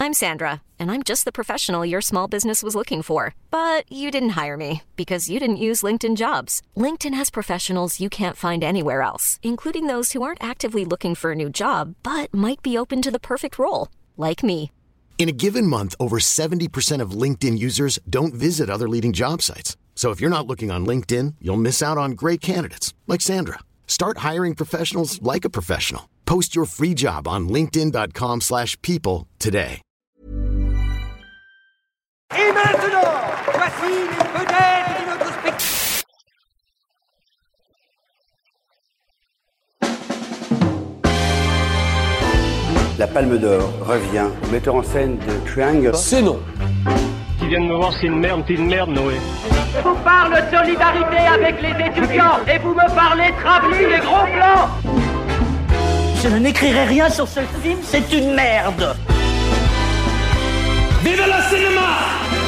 I'm Sandra, and I'm just the professional your small business was looking for. But you didn't hire me because you didn't use LinkedIn Jobs. LinkedIn has professionals you can't find anywhere else, including those who aren't actively looking for a new job, but might be open to the perfect role, like me. In a given month, over 70% of LinkedIn users don't visit other leading job sites. So if you're not looking on LinkedIn, you'll miss out on great candidates like Sandra. Start hiring professionals like a professional. Post your free job on linkedin.com/people today. Et maintenant, voici les vedettes de notre spectacle. La Palme d'Or revient au metteur en scène de Triangle. C'est non. Qui viennent me voir, c'est une merde, Noé. Je vous parle de solidarité avec les étudiants et vous me parlez travelling et gros plans. Je n'écrirai rien sur ce film, c'est une merde. Vive le cinéma!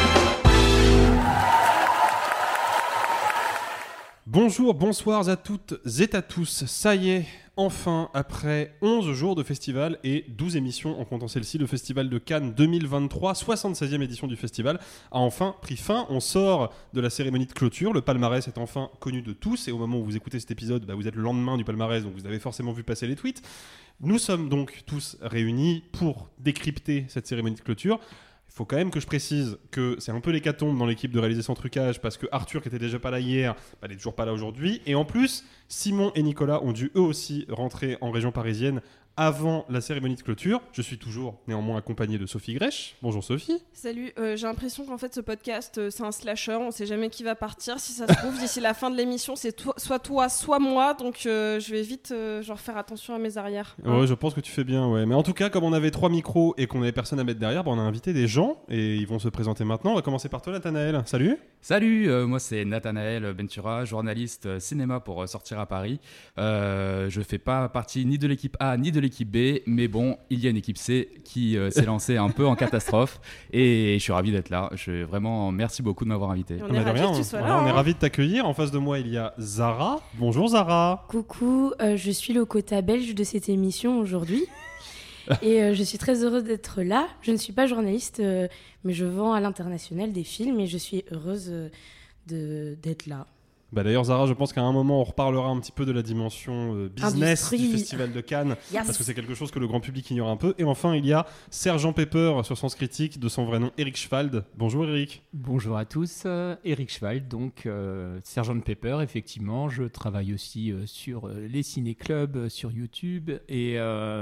Bonjour, bonsoir à toutes et à tous. Ça y est, enfin, après 11 jours de festival et 12 émissions en comptant celle-ci, le Festival de Cannes 2023, 76e édition du festival, a enfin pris fin. On sort de la cérémonie de clôture, le palmarès est enfin connu de tous, et au moment où vous écoutez cet épisode, vous êtes le lendemain du palmarès, donc vous avez forcément vu passer les tweets. Nous sommes donc tous réunis pour décrypter cette cérémonie de clôture. Il faut quand même que je précise que c'est un peu l'hécatombe dans l'équipe de Réaliser sans trucage, parce que Arthur, qui était déjà pas là hier, n'est toujours pas là aujourd'hui. Et en plus, Simon et Nicolas ont dû eux aussi rentrer en région parisienne avant la cérémonie de clôture. Je suis toujours néanmoins accompagné de Sophie Grèche. Bonjour Sophie. Salut, j'ai l'impression qu'en fait ce podcast c'est un slasher, on sait jamais qui va partir. Si ça se trouve, d'ici la fin de l'émission, c'est soit toi, soit moi. Donc je vais vite faire attention à mes arrières. Ouais, je pense que tu fais bien, ouais. Mais en tout cas, comme on avait 3 micros et qu'on avait personne à mettre derrière, on a invité des gens et ils vont se présenter maintenant. On va commencer par toi, Nathanaël. Salut. Salut, moi c'est Nathanaël Bentura, journaliste cinéma pour Sortir à Paris. Je fais pas partie ni de l'équipe A ni de l'équipe B, mais bon, il y a une équipe C qui s'est lancée un peu en catastrophe et je suis ravi d'être là. Vraiment, merci beaucoup de m'avoir invité. On est ravis que tu sois là. On est ravis de t'accueillir. En face de moi, il y a Zara. Bonjour Zara. Coucou, je suis le quota belge de cette émission aujourd'hui. Et je suis très heureuse d'être là. Je ne suis pas journaliste, mais je vends à l'international des films et je suis heureuse d'être là. D'ailleurs, Zara, je pense qu'à un moment, on reparlera un petit peu de la dimension business du Festival de Cannes, parce que c'est quelque chose que le grand public ignore un peu. Et enfin, il y a Sergent Pepper sur Sens Critique, de son vrai nom Eric Schwald. Bonjour Eric. Bonjour à tous, Eric Schwald, donc Sergent Pepper, effectivement. Je travaille aussi sur les ciné-clubs, sur YouTube et...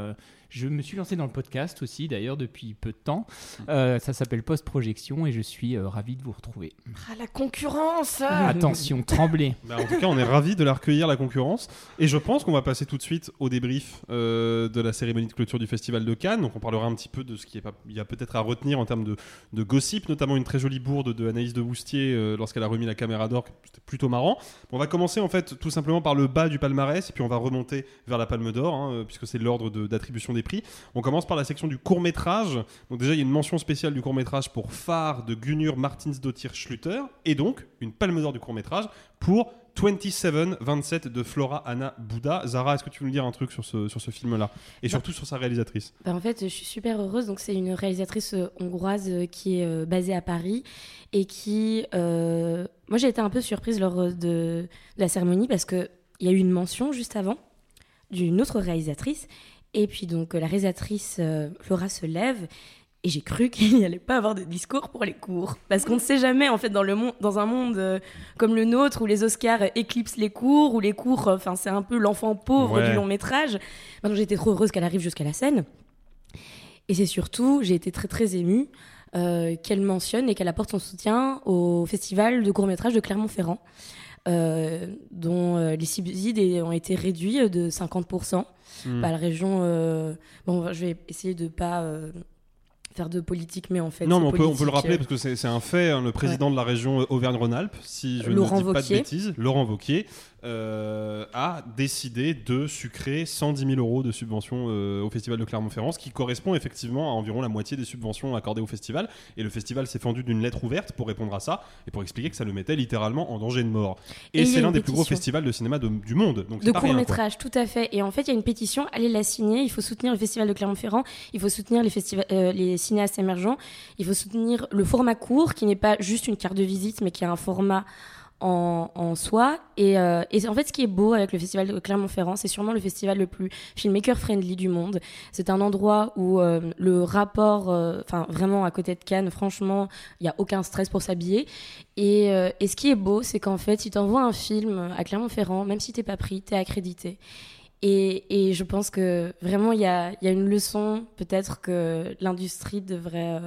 je me suis lancé dans le podcast aussi, d'ailleurs, depuis peu de temps. Ça s'appelle Post-Projection et je suis ravi de vous retrouver. Ah, la concurrence! Attention, tremblez. En tout cas, on est ravis de la recueillir, la concurrence. Et je pense qu'on va passer tout de suite au débrief de la cérémonie de clôture du Festival de Cannes. Donc on parlera un petit peu de ce qu'il y a peut-être à retenir en termes de gossip, notamment une très jolie bourde de Anaïs de Boustier lorsqu'elle a remis la caméra d'or. C'était plutôt marrant. On va commencer en fait tout simplement par le bas du palmarès et puis on va remonter vers la Palme d'Or, puisque c'est l'ordre d'attribution des prix. On commence par la section du court-métrage. Donc déjà, il y a une mention spéciale du court-métrage pour Phare de Gunnur Martinsdottir Schluter et donc une palme d'or du court-métrage pour 27 de Flora Anna Bouda. Zara, est-ce que tu veux nous dire un truc sur ce film-là et surtout sur sa réalisatrice? En fait, je suis super heureuse. Donc, c'est une réalisatrice hongroise qui est basée à Paris et qui... Moi, j'ai été un peu surprise lors de la cérémonie parce qu'il y a eu une mention juste avant d'une autre réalisatrice. Et puis donc la réalisatrice Flora se lève et j'ai cru qu'il n'y allait pas avoir de discours pour les courts. Parce qu'on ne sait jamais en fait dans un monde comme le nôtre où les Oscars éclipsent les courts, où les courts, c'est un peu l'enfant pauvre du long métrage. Donc j'ai été trop heureuse qu'elle arrive jusqu'à la scène. Et c'est surtout, j'ai été très très émue qu'elle mentionne et qu'elle apporte son soutien au festival de court-métrage de Clermont-Ferrand. Dont les subsides ont été réduits de 50%. La région... je vais essayer de ne pas faire de politique, mais en fait... Non, mais on peut le rappeler, parce que c'est un fait. Le président de la région Auvergne-Rhône-Alpes, si je ne dis pas de bêtises, Laurent Wauquiez, a décidé de sucrer 110 000 € de subvention au Festival de Clermont-Ferrand, ce qui correspond effectivement à environ la moitié des subventions accordées au festival. Et le festival s'est fendu d'une lettre ouverte pour répondre à ça et pour expliquer que ça le mettait littéralement en danger de mort. Et c'est l'un des plus gros festivals de cinéma du monde. Donc de court-métrage, tout à fait. Et en fait, il y a une pétition, allez la signer. Il faut soutenir le Festival de Clermont-Ferrand, il faut soutenir les cinéastes émergents, il faut soutenir le format court, qui n'est pas juste une carte de visite, mais qui a un format en soi. Et en fait, ce qui est beau avec le Festival de Clermont-Ferrand, c'est sûrement le festival le plus filmmaker-friendly du monde. C'est un endroit où le rapport, vraiment à côté de Cannes, franchement, il n'y a aucun stress pour s'habiller. Et ce qui est beau, c'est qu'en fait, si tu envoies un film à Clermont-Ferrand, même si tu n'es pas pris, tu es accrédité. Et je pense que vraiment, il y a une leçon, peut-être que l'industrie devrait...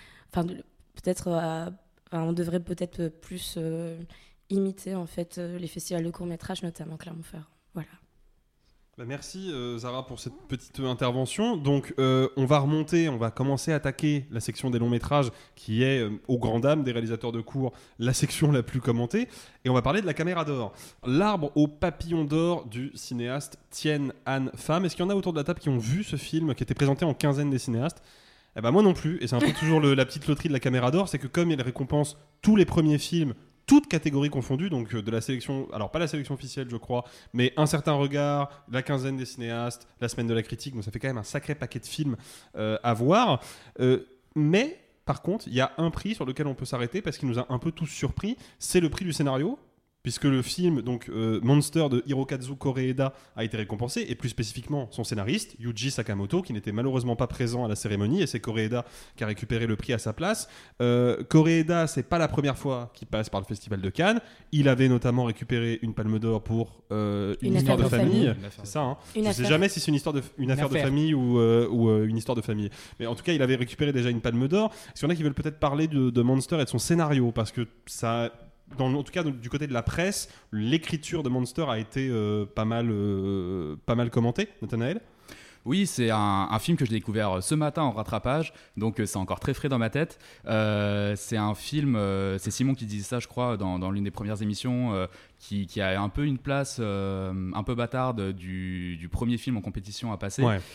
on devrait peut-être plus imiter en fait les festivals de court-métrage, notamment Clermont-Ferrand. Voilà. Merci Zara pour cette petite intervention. Donc on va commencer à attaquer la section des longs métrages qui est, aux grandes dames des réalisateurs de court, la section la plus commentée. Et on va parler de la Caméra d'or, l'arbre au papillon d'or du cinéaste Tien Han Pham. Est-ce qu'il y en a autour de la table qui ont vu ce film qui était présenté en quinzaine des cinéastes ? Eh ben moi non plus, et c'est un peu toujours la petite loterie de la Caméra d'or, c'est que comme il récompense tous les premiers films, toutes catégories confondues, donc de la sélection, alors pas la sélection officielle je crois, mais Un certain regard, la quinzaine des cinéastes, la semaine de la critique, donc ça fait quand même un sacré paquet de films à voir. Mais par contre, il y a un prix sur lequel on peut s'arrêter parce qu'il nous a un peu tous surpris, c'est le prix du scénario. Puisque le film Monster de Hirokazu Koreeda a été récompensé, et plus spécifiquement son scénariste, Yuji Sakamoto, qui n'était malheureusement pas présent à la cérémonie, et c'est Koreeda qui a récupéré le prix à sa place. Koreeda, c'est pas la première fois qu'il passe par le Festival de Cannes. Il avait notamment récupéré une Palme d'Or pour une histoire de famille. C'est ça, hein. Je ne sais jamais si c'est une affaire de famille ou une histoire de famille. Mais en tout cas, il avait récupéré déjà une Palme d'Or. Est-ce qu'il y en a qui veulent peut-être parler de Monster et de son scénario, parce que ça... en tout cas, du côté de la presse, l'écriture de Monster a été pas mal commentée, Nathanaël ? Oui, c'est un film que j'ai découvert ce matin en rattrapage, donc c'est encore très frais dans ma tête. C'est un film, c'est Simon qui disait ça, je crois, dans l'une des premières émissions, qui a un peu une place un peu bâtarde du premier film en compétition à passer. Ouais.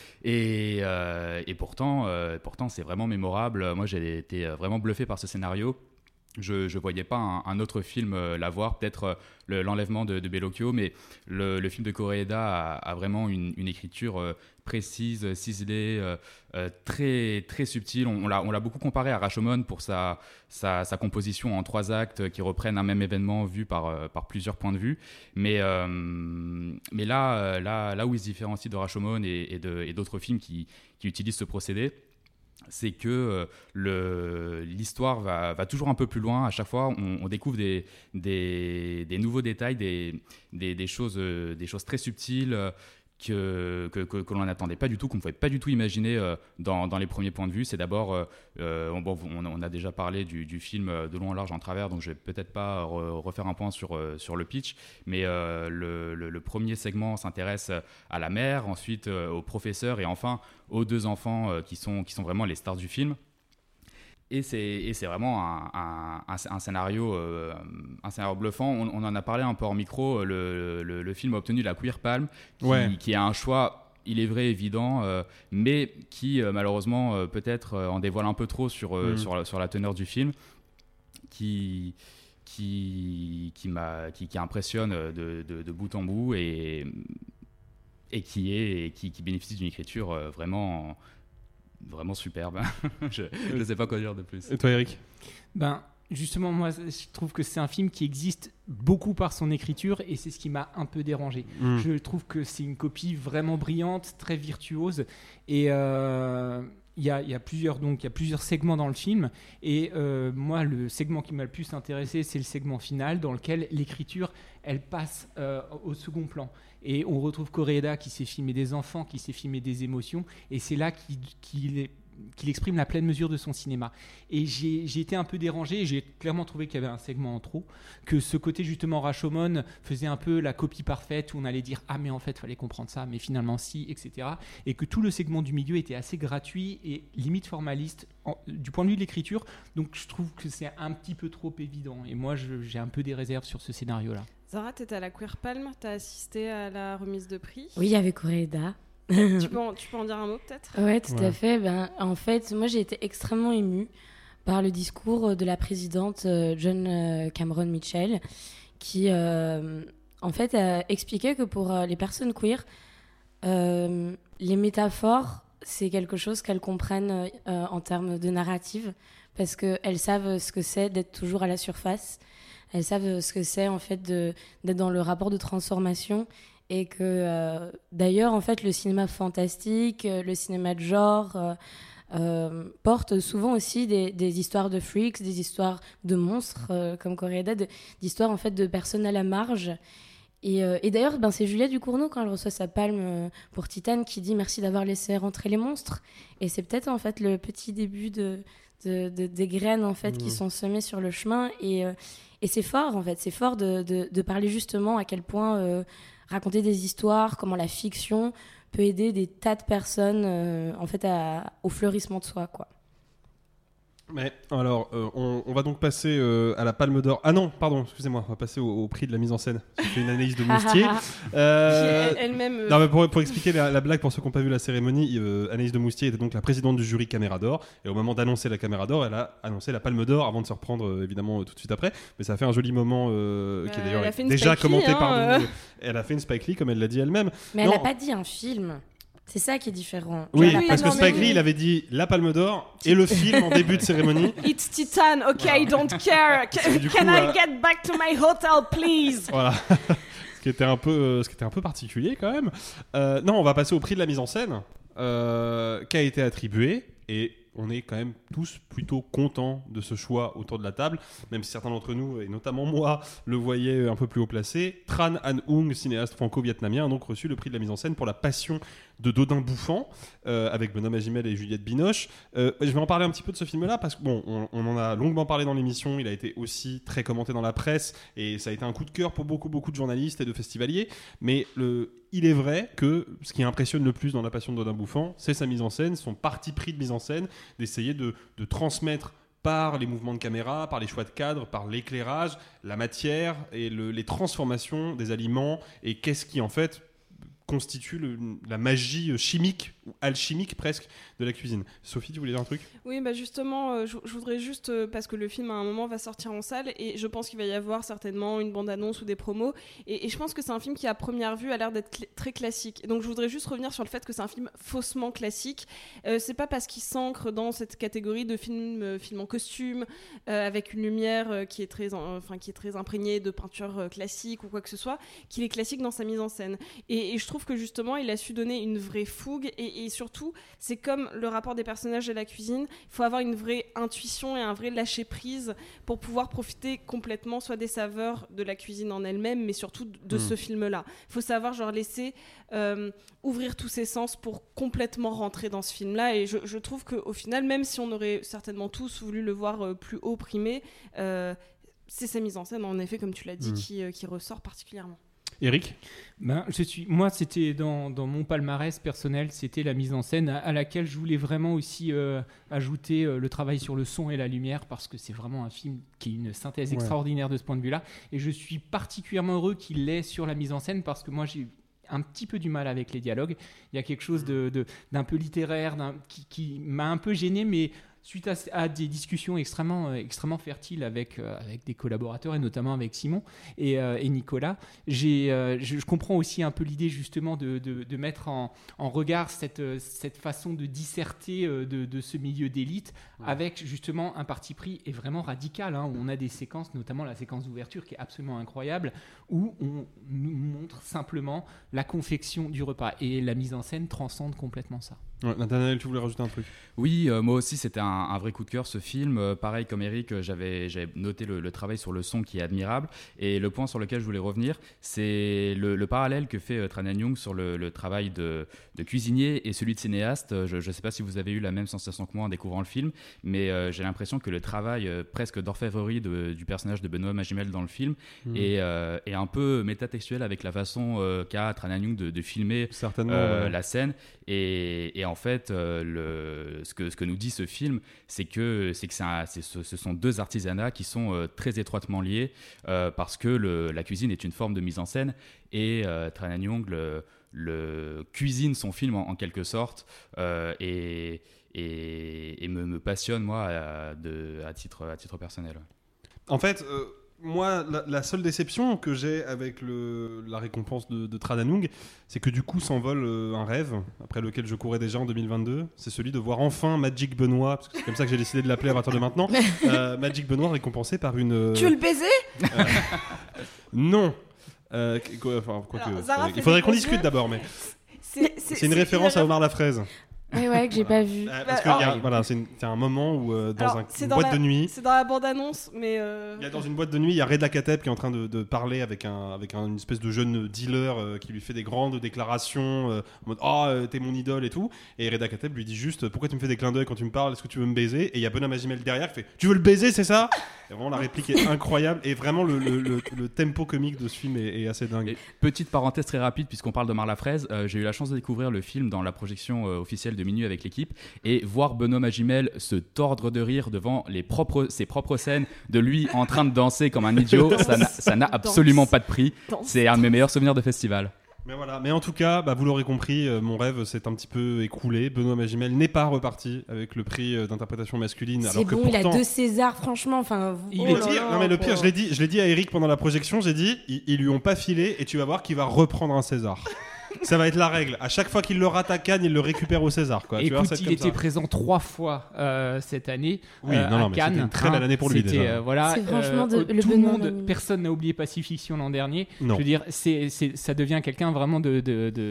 Et pourtant, c'est vraiment mémorable. Moi, j'ai été vraiment bluffé par ce scénario. Je voyais pas un autre film l'avoir, peut-être l'enlèvement de Bellocchio, mais le film de Koreeda a vraiment une écriture précise, ciselée, très, très subtile. On l'a beaucoup comparé à Rashomon pour sa composition en 3 actes qui reprennent un même événement vu par plusieurs points de vue. Mais là où il se différencie de Rashomon et d'autres films qui utilisent ce procédé, c'est que l'histoire va toujours un peu plus loin. À chaque fois, on découvre des nouveaux détails, des choses très subtiles que l'on n'attendait pas du tout, qu'on ne pouvait pas du tout imaginer dans les premiers points de vue. C'est d'abord, on a déjà parlé du film de long en large en travers, donc je ne vais peut-être pas refaire un point sur le pitch, mais le premier segment s'intéresse à la mère, ensuite au professeur et enfin aux 2 enfants qui sont vraiment les stars du film. Et c'est vraiment un scénario bluffant. On en a parlé un peu hors micro. Le film a obtenu la Queer Palm, qui est un choix, il est vrai, évident, mais qui malheureusement peut-être en dévoile un peu trop sur la teneur du film, qui impressionne de bout en bout et qui bénéficie d'une écriture vraiment superbe. Je ne sais pas quoi dire de plus. Et toi, Eric ? Justement, moi, je trouve que c'est un film qui existe beaucoup par son écriture et c'est ce qui m'a un peu dérangé. Je trouve que c'est une copie vraiment brillante, très virtuose et il y a plusieurs segments dans le film et moi, le segment qui m'a le plus intéressé, c'est le segment final dans lequel l'écriture, elle passe au second plan. Et on retrouve Koreeda qui sait filmer des enfants, qui sait filmer des émotions et c'est là qu'il exprime la pleine mesure de son cinéma. Et j'ai été un peu dérangé, j'ai clairement trouvé qu'il y avait un segment en trop, que ce côté justement Rashomon faisait un peu la copie parfaite où on allait dire « Ah mais en fait, il fallait comprendre ça, mais finalement si, etc. » Et que tout le segment du milieu était assez gratuit et limite formaliste du point de vue de l'écriture. Donc je trouve que c'est un petit peu trop évident. Et moi, j'ai un peu des réserves sur ce scénario-là. Zara, t'étais à la Queer Palm, t'as assisté à la remise de prix. Oui, avec Coréda. Tu peux en dire un mot peut-être ? Ouais, tout à fait. En fait, moi j'ai été extrêmement émue par le discours de la présidente John Cameron Mitchell qui en fait a expliqué que pour les personnes queer, les métaphores c'est quelque chose qu'elles comprennent en termes de narrative parce qu'elles savent ce que c'est d'être toujours à la surface. Elles savent ce que c'est en fait d'être dans le rapport de transformation et que d'ailleurs en fait le cinéma fantastique, le cinéma de genre porte souvent aussi des histoires de freaks, des histoires de monstres comme Coréda, d'histoires en fait de personnes à la marge. Et d'ailleurs, c'est Juliette Ducournau quand elle reçoit sa palme pour Titane qui dit merci d'avoir laissé rentrer les monstres. Et c'est peut-être en fait le petit début des graines en fait qui sont semées sur le chemin. Et c'est fort en fait, c'est fort de parler justement à quel point raconter des histoires, comment la fiction peut aider des tas de personnes en fait au fleurissement de soi, quoi. Mais alors, on va donc passer à la Palme d'Or. Ah non, pardon, excusez-moi, on va passer au prix de la mise en scène. J'ai fait une analyse de Moustier. Elle-même. Non, mais pour expliquer la blague pour ceux qui n'ont pas vu la cérémonie, Anaïs de Moustier était donc la présidente du jury Caméra d'Or. Et au moment d'annoncer la Caméra d'Or, elle a annoncé la Palme d'Or avant de se reprendre évidemment tout de suite après. Mais ça a fait un joli moment qui est d'ailleurs déjà commenté par nous. Elle a fait une Spike Lee comme elle l'a dit elle-même. Mais elle n'a pas dit un film. C'est ça qui est différent. Oui, parce que Spike Lee, il avait dit la Palme d'Or et le film en début de cérémonie. It's Titan, ok, I don't care. Can I get back to my hotel, please? Voilà. Ce qui était un peu particulier quand même. Non, on va passer au prix de la mise en scène qui a été attribué et on est quand même tous plutôt contents de ce choix autour de la table, même si certains d'entre nous, et notamment moi, le voyaient un peu plus haut placé. Tran Anh Hung, cinéaste franco-vietnamien, a donc reçu le prix de la mise en scène pour La Passion de Dodin Bouffant, avec Benoît Magimel et Juliette Binoche. Je vais en parler un petit peu de ce film-là, parce que on en a longuement parlé dans l'émission, il a été aussi très commenté dans la presse, et ça a été un coup de cœur pour beaucoup de journalistes et de festivaliers, mais il est vrai que ce qui impressionne le plus dans La Passion de Dodin Bouffant, c'est sa mise en scène, son parti pris de mise en scène, d'essayer de transmettre par les mouvements de caméra, par les choix de cadre, par l'éclairage, la matière et les transformations des aliments, et qu'est-ce qui en fait constitue la magie chimique ou alchimique presque de la cuisine. Sophie, tu voulais dire un truc ? Oui, justement, je voudrais juste, parce que le film à un moment va sortir en salle et je pense qu'il va y avoir certainement une bande-annonce ou des promos et je pense que c'est un film qui à première vue a l'air d'être très classique. Et donc je voudrais juste revenir sur le fait que c'est un film faussement classique. C'est pas parce qu'il s'ancre dans cette catégorie de film en costume avec une lumière qui est très imprégnée de peinture classique ou quoi que ce soit qu'il est classique dans sa mise en scène. Et je trouve que justement il a su donner une vraie fougue et surtout c'est comme le rapport des personnages à la cuisine, il faut avoir une vraie intuition et un vrai lâcher prise pour pouvoir profiter complètement soit des saveurs de la cuisine en elle-même mais surtout de ce film là. Il faut savoir laisser ouvrir tous ses sens pour complètement rentrer dans ce film là et je trouve qu'au final même si on aurait certainement tous voulu le voir plus haut primé, c'est sa mise en scène en effet comme tu l'as dit qui ressort particulièrement. Eric ? Moi, c'était dans mon palmarès personnel, c'était la mise en scène à laquelle je voulais vraiment aussi ajouter le travail sur le son et la lumière parce que c'est vraiment un film qui est une synthèse extraordinaire de ce point de vue-là. Et je suis particulièrement heureux qu'il l'ait sur la mise en scène parce que moi, j'ai un petit peu du mal avec les dialogues. Il y a quelque chose d'un peu littéraire qui m'a un peu gêné, mais suite à des discussions extrêmement fertiles avec des collaborateurs et notamment avec Simon et Nicolas, je comprends aussi un peu l'idée justement de mettre en regard cette façon de disserter de ce milieu d'élite avec justement un parti pris et vraiment radical, où on a des séquences, notamment la séquence d'ouverture qui est absolument incroyable, où on nous montre simplement la confection du repas et la mise en scène transcende complètement ça. Ouais, Nathanaël, tu voulais rajouter un truc ? Oui, moi aussi c'était un vrai coup de cœur ce film. Pareil comme Eric, j'avais noté le travail sur le son qui est admirable. Et le point sur lequel je voulais revenir, c'est le parallèle que fait Tran Anh Hung sur le travail de cuisinier et celui de cinéaste. Je ne sais pas si vous avez eu la même sensation que moi en découvrant le film, mais j'ai l'impression que le travail presque d'orfèvrerie du personnage de Benoît Magimel dans le film est un peu métatextuel avec la façon qu'a Tran Anh Hung de filmer la scène. Et en fait, ce que nous dit ce film, c'est que ce sont deux artisanats qui sont très étroitement liés parce que la cuisine est une forme de mise en scène et Tran Anh Young le cuisine son film en quelque sorte et me passionne moi à titre personnel. En fait, moi, la seule déception que j'ai avec la récompense de Tran Anh Young, c'est que du coup s'envole un rêve après lequel je courais déjà en 2022. C'est celui de voir enfin Magic Benoît, parce que c'est comme ça que j'ai décidé de l'appeler à partir de maintenant. Magic Benoît récompensé par une. Tu veux le baiser Non. Il faudrait qu'on discute d'abord, mais c'est une référence à Omar la fraise. Ouais, que j'ai pas vu. Parce que c'est un moment où dans une boîte de nuit. C'est dans la bande-annonce, mais. Dans une boîte de nuit, il y a Reda Kateb qui est en train de parler avec une espèce de jeune dealer qui lui fait des grandes déclarations en mode t'es mon idole et tout. Et Reda Kateb lui dit juste pourquoi tu me fais des clins d'œil quand tu me parles, est-ce que tu veux me baiser? Et il y a Benoît Magimel derrière qui fait tu veux le baiser, c'est ça? Et vraiment la réplique est incroyable et vraiment le tempo comique de ce film est assez dingue. Et petite parenthèse très rapide puisqu'on parle d'Omar la fraise, j'ai eu la chance de découvrir le film dans la projection officielle de minuit avec l'équipe et voir Benoît Magimel se tordre de rire devant ses propres scènes de lui en train de danser comme un idiot, ça n'a absolument pas de prix. C'est un de mes meilleurs souvenirs de festival. Mais voilà, mais en tout cas, vous l'aurez compris, mon rêve s'est un petit peu écroulé. Benoît Magimel n'est pas reparti avec le prix d'interprétation masculine. C'est bon, il a 2 Césars, franchement. Le pire, je l'ai dit à Eric pendant la projection, j'ai dit, ils lui ont pas filé et tu vas voir qu'il va reprendre un César. Ça va être la règle. À chaque fois qu'il le rate à Cannes, il le récupère au César. Quoi. Écoute, il était présent 3 fois cette année à Cannes. C'était une très belle année pour lui déjà. C'est franchement tout le monde, personne n'a oublié Pacifiction l'an dernier. Non. Je veux dire, ça devient quelqu'un vraiment qui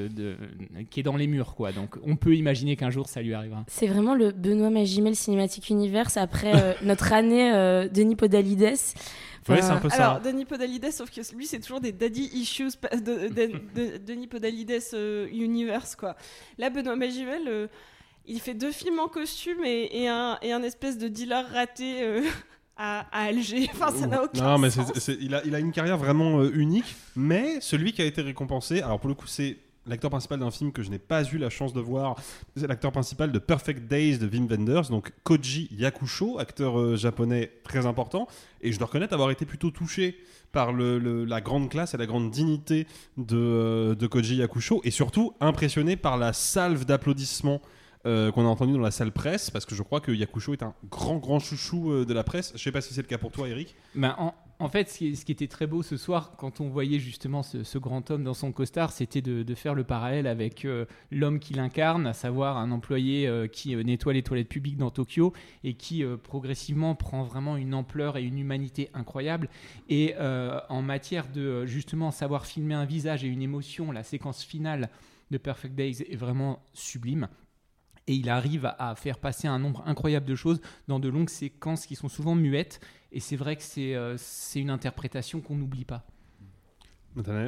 est dans les murs, quoi. Donc, on peut imaginer qu'un jour ça lui arrivera. C'est vraiment le Benoît Magimel Cinematic Universe après notre année Denis Podalides. Oui, c'est un peu ça. Alors, Denis Podalides, sauf que lui, c'est toujours des daddy issues de Denis Podalides Universe, quoi. Là, Benoît Magimel, il fait 2 films en costume et un espèce de dealer raté à Alger. Enfin, ça n'a aucun sens. Il a une carrière vraiment unique, mais celui qui a été récompensé, alors pour le coup, c'est l'acteur principal d'un film que je n'ai pas eu la chance de voir. C'est l'acteur principal de Perfect Days de Wim Wenders, donc Koji Yakusho, acteur japonais très important. Et je dois reconnaître avoir été plutôt touché par la grande classe et la grande dignité de Koji Yakusho, et surtout impressionné par la salve d'applaudissements qu'on a entendu dans la salle presse, parce que je crois que Yakusho est un grand chouchou de la presse. Je ne sais pas si c'est le cas pour toi, Eric. En fait, ce qui était très beau ce soir, quand on voyait justement ce grand homme dans son costard, c'était de faire le parallèle avec l'homme qu'il incarne, à savoir un employé qui nettoie les toilettes publiques dans Tokyo et qui progressivement prend vraiment une ampleur et une humanité incroyable. Et en matière de justement savoir filmer un visage et une émotion, la séquence finale de Perfect Days est vraiment sublime. Et il arrive à faire passer un nombre incroyable de choses dans de longues séquences qui sont souvent muettes. Et c'est vrai que c'est une interprétation qu'on n'oublie pas. Nathanaël ?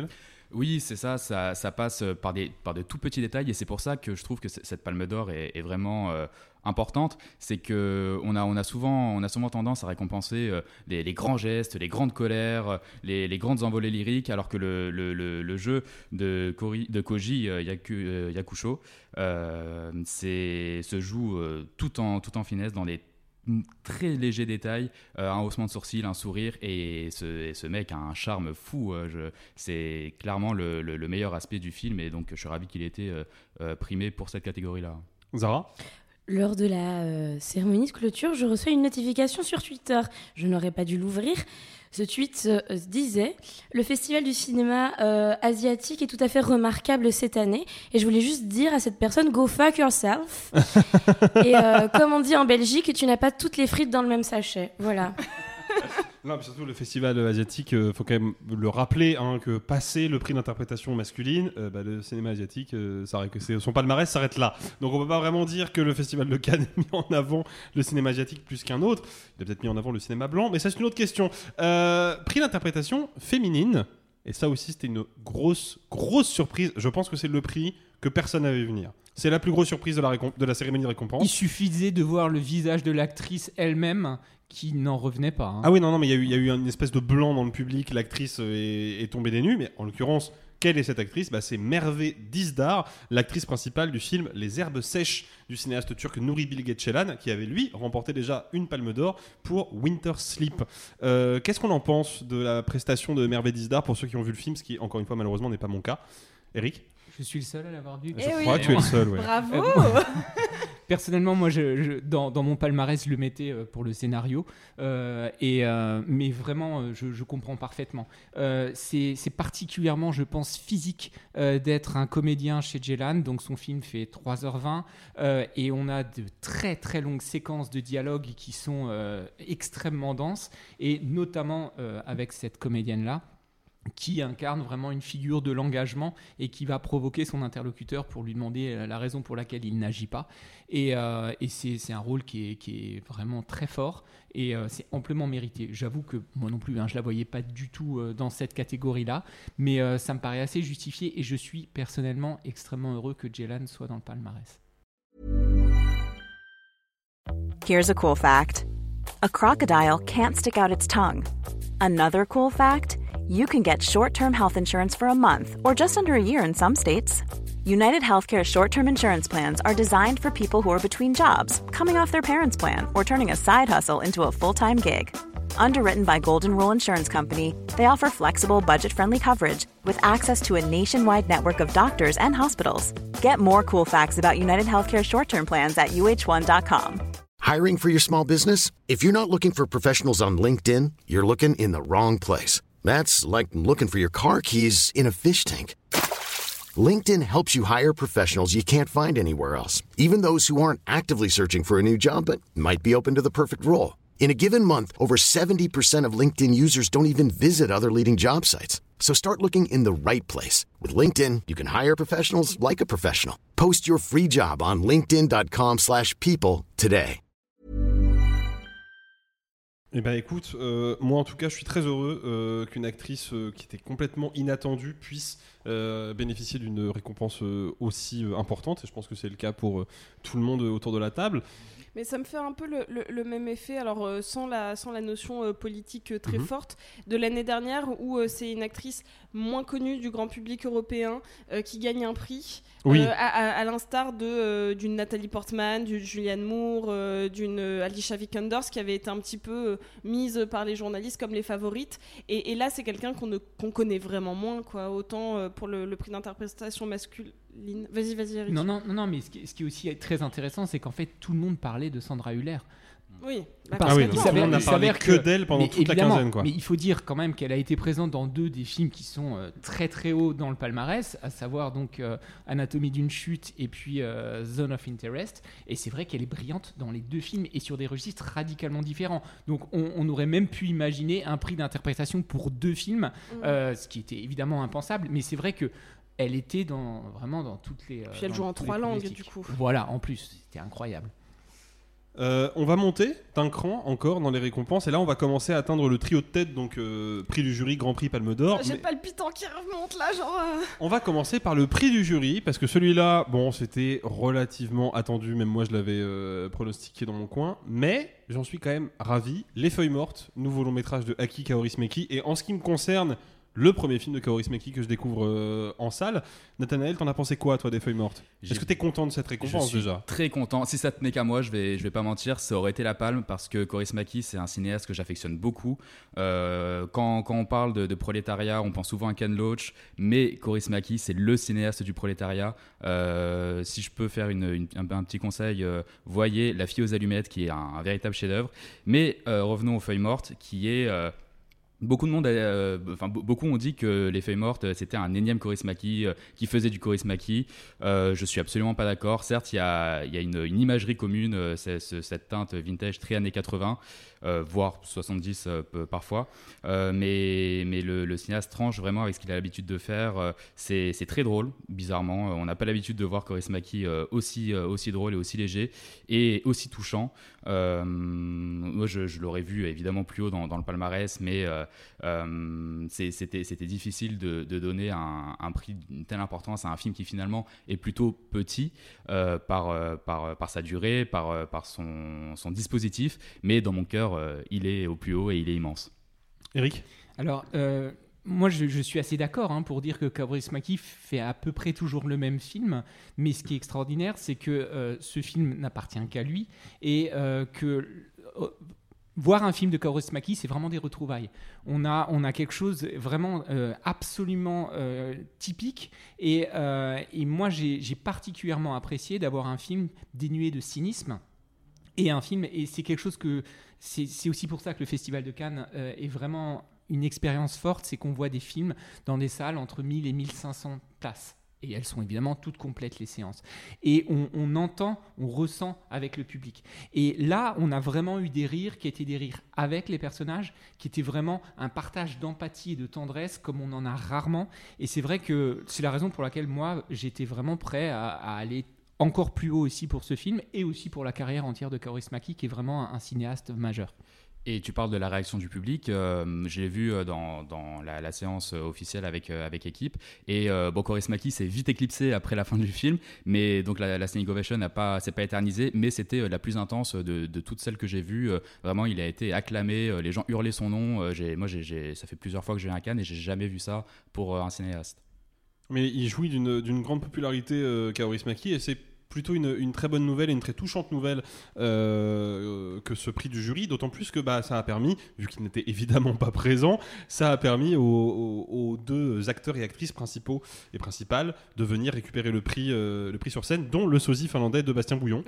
Oui, c'est ça passe par de tout petits détails, et c'est pour ça que je trouve que cette Palme d'Or est vraiment importante. C'est qu'on a souvent tendance à récompenser les grands gestes, les grandes colères, les grandes envolées lyriques, alors que le jeu de Koji Yakusho se joue tout en finesse, dans les très léger détail, un haussement de sourcil, un sourire, et ce mec a un charme fou. C'est clairement le meilleur aspect du film, et donc je suis ravi qu'il ait été primé pour cette catégorie-là. Zara ? Lors de la cérémonie de clôture, je reçois une notification sur Twitter. Je n'aurais pas dû l'ouvrir. Ce tweet disait « Le festival du cinéma asiatique est tout à fait remarquable cette année. » Et je voulais juste dire à cette personne « Go fuck yourself !» Et comme on dit en Belgique, tu n'as pas toutes les frites dans le même sachet. Voilà. Non, mais surtout le festival asiatique, faut quand même le rappeler, que passer le prix d'interprétation masculine, le cinéma asiatique, son palmarès s'arrête là. Donc on peut pas vraiment dire que le festival de Cannes a mis en avant le cinéma asiatique plus qu'un autre. Il a peut-être mis en avant le cinéma blanc, mais ça c'est une autre question. Prix d'interprétation féminine, et ça aussi c'était une grosse surprise. Je pense que c'est le prix que personne n'avait vu venir. C'est la plus grosse surprise de la cérémonie de récompense. Il suffisait de voir le visage de l'actrice elle-même qui n'en revenait pas. Ah oui, non, mais il y a eu une espèce de blanc dans le public. L'actrice est tombée des nues, mais en l'occurrence, Quelle est cette actrice ? C'est Merve Dizdar, l'actrice principale du film Les Herbes Sèches du cinéaste turc Nuri Bilge Ceylan, qui avait lui remporté déjà une Palme d'Or pour Winter Sleep. Qu'est-ce qu'on en pense de la prestation de Merve Dizdar pour ceux qui ont vu le film, ce qui encore une fois malheureusement n'est pas mon cas. Eric ? Je suis le seul à l'avoir vu. Je crois que tu es le seul, ouais. Bravo. Personnellement, moi, dans mon palmarès, je le mettais pour le scénario, mais vraiment, je comprends parfaitement. C'est particulièrement, je pense, physique d'être un comédien chez Ceylan. Donc, son film fait 3h20 et on a de très très longues séquences de dialogue qui sont extrêmement denses, et notamment avec cette comédienne-là, qui incarne vraiment une figure de l'engagement et qui va provoquer son interlocuteur pour lui demander la raison pour laquelle il n'agit pas. Et c'est un rôle qui est vraiment très fort, et c'est amplement mérité. J'avoue que moi non plus, je ne la voyais pas du tout dans cette catégorie-là, mais ça me paraît assez justifié, et je suis personnellement extrêmement heureux que Ceylan soit dans le palmarès. Here's a cool fact. A crocodile can't stick out its tongue. Another cool fact, you can get short-term health insurance for a month or just under a year in some states. United Healthcare short-term insurance plans are designed for people who are between jobs, coming off their parents' plan, or turning a side hustle into a full-time gig. Underwritten by Golden Rule Insurance Company, they offer flexible, budget-friendly coverage with access to a nationwide network of doctors and hospitals. Get more cool facts about United Healthcare short-term plans at uh1.com. Hiring for your small business? If you're not looking for professionals on LinkedIn, you're looking in the wrong place. That's like looking for your car keys in a fish tank. LinkedIn helps you hire professionals you can't find anywhere else, even those who aren't actively searching for a new job but might be open to the perfect role. In a given month, over 70% of LinkedIn users don't even visit other leading job sites. So start looking in the right place. With LinkedIn, you can hire professionals like a professional. Post your free job on linkedin.com/people today. Eh ben écoute, moi en tout cas je suis très heureux qu'une actrice qui était complètement inattendue puisse bénéficier d'une récompense aussi importante, et je pense que c'est le cas pour tout le monde autour de la table. Mais ça me fait un peu le même effet, alors sans la notion politique très forte, de l'année dernière, où c'est une actrice moins connue du grand public européen qui gagne un prix, à l'instar d'une Nathalie Portman, d'une Julianne Moore, d'une Alicia Vikander, qui avait été un petit peu mise par les journalistes comme les favorites. Et là, c'est quelqu'un qu'on connaît vraiment moins, quoi. Autant pour le prix d'interprétation masculine. Vas-y, Eric. Non, mais ce qui est aussi très intéressant, c'est qu'en fait, tout le monde parlait de Sandra Hüller. Oui. On n'a parlé que d'elle pendant toute la quinzaine, quoi. Mais il faut dire quand même qu'elle a été présente dans 2 des films qui sont très très hauts dans le palmarès, à savoir donc Anatomie d'une chute et puis Zone of Interest. Et c'est vrai qu'elle est brillante dans les 2 films et sur des registres radicalement différents. Donc on aurait même pu imaginer un prix d'interprétation pour 2 films, ce qui était évidemment impensable. Mais c'est vrai que elle était vraiment dans toutes les. Puis elle joue en 3 langues du coup. Voilà, en plus, c'était incroyable. On va monter d'un cran encore dans les récompenses, et là on va commencer à atteindre le trio de tête, donc prix du jury, Grand Prix, Palme d'Or. J'ai le palpitant qui remonte là, genre. On va commencer par le prix du jury, parce que celui-là, bon, c'était relativement attendu, même moi je l'avais pronostiqué dans mon coin, mais j'en suis quand même ravi. Les Feuilles Mortes, nouveau long métrage de Aki Kaurismäki, et en ce qui me concerne, le premier film de Kaurismäki que je découvre en salle. Nathanaël, t'en as pensé quoi, toi, des Feuilles Mortes ? Est-ce que t'es content de cette récompense déjà ? Je suis très content. Si ça tenait qu'à moi, je vais pas mentir, ça aurait été la palme, parce que Kaurismäki, c'est un cinéaste que j'affectionne beaucoup. Quand on parle de prolétariat, on pense souvent à Ken Loach, mais Kaurismäki, c'est le cinéaste du prolétariat. Si je peux faire un petit conseil, voyez La fille aux allumettes, qui est un véritable chef-d'œuvre. Mais revenons aux Feuilles Mortes, qui est... Beaucoup ont dit que Les Feuilles Mortes, c'était un énième Kaurismäki qui faisait du Kaurismäki. Je suis absolument pas d'accord. Certes, il y a une imagerie commune, cette teinte vintage très années 80, voire 70 parfois. Mais le cinéaste tranche vraiment avec ce qu'il a l'habitude de faire. C'est très drôle, bizarrement. On n'a pas l'habitude de voir Kaurismäki aussi drôle et aussi léger et aussi touchant. Moi, je l'aurais vu évidemment plus haut dans le palmarès, mais c'était difficile de donner un prix d'une telle importance à un film qui finalement est plutôt petit par sa durée, par son dispositif, mais dans mon cœur il est au plus haut et il est immense. Eric ? Alors Moi, je suis assez d'accord pour dire que Kaurismäki fait à peu près toujours le même film, mais ce qui est extraordinaire, c'est que ce film n'appartient qu'à lui et que voir un film de Kaurismäki, c'est vraiment des retrouvailles. On a quelque chose vraiment absolument typique et moi, j'ai particulièrement apprécié d'avoir un film dénué de cynisme et c'est quelque chose que c'est aussi pour ça que le Festival de Cannes est vraiment une expérience forte, c'est qu'on voit des films dans des salles entre 1000 et 1500 places. Et elles sont évidemment toutes complètes, les séances. Et on entend, on ressent avec le public. Et là, on a vraiment eu des rires qui étaient des rires avec les personnages, qui étaient vraiment un partage d'empathie et de tendresse comme on en a rarement. Et c'est vrai que c'est la raison pour laquelle moi, j'étais vraiment prêt à aller encore plus haut aussi pour ce film et aussi pour la carrière entière de Kaurismäki, qui est vraiment un cinéaste majeur. Et tu parles de la réaction du public. J'ai vu dans la séance officielle avec équipe. Et Kaurismäki s'est vite éclipsé après la fin du film. Mais donc la standing ovation s'est pas éternisée, mais c'était la plus intense de toutes celles que j'ai vues. Vraiment, il a été acclamé. Les gens hurlaient son nom. Ça fait plusieurs fois que je vais à Cannes et j'ai jamais vu ça pour un cinéaste. Mais il jouit d'une grande popularité, Kaurismäki, et c'est plutôt une très bonne nouvelle et une très touchante nouvelle que ce prix du jury, d'autant plus que ça a permis, vu qu'il n'était évidemment pas présent, ça a permis aux deux acteurs et actrices principaux et principales de venir récupérer le prix sur scène, dont le sosie finlandais de Bastien Bouillon.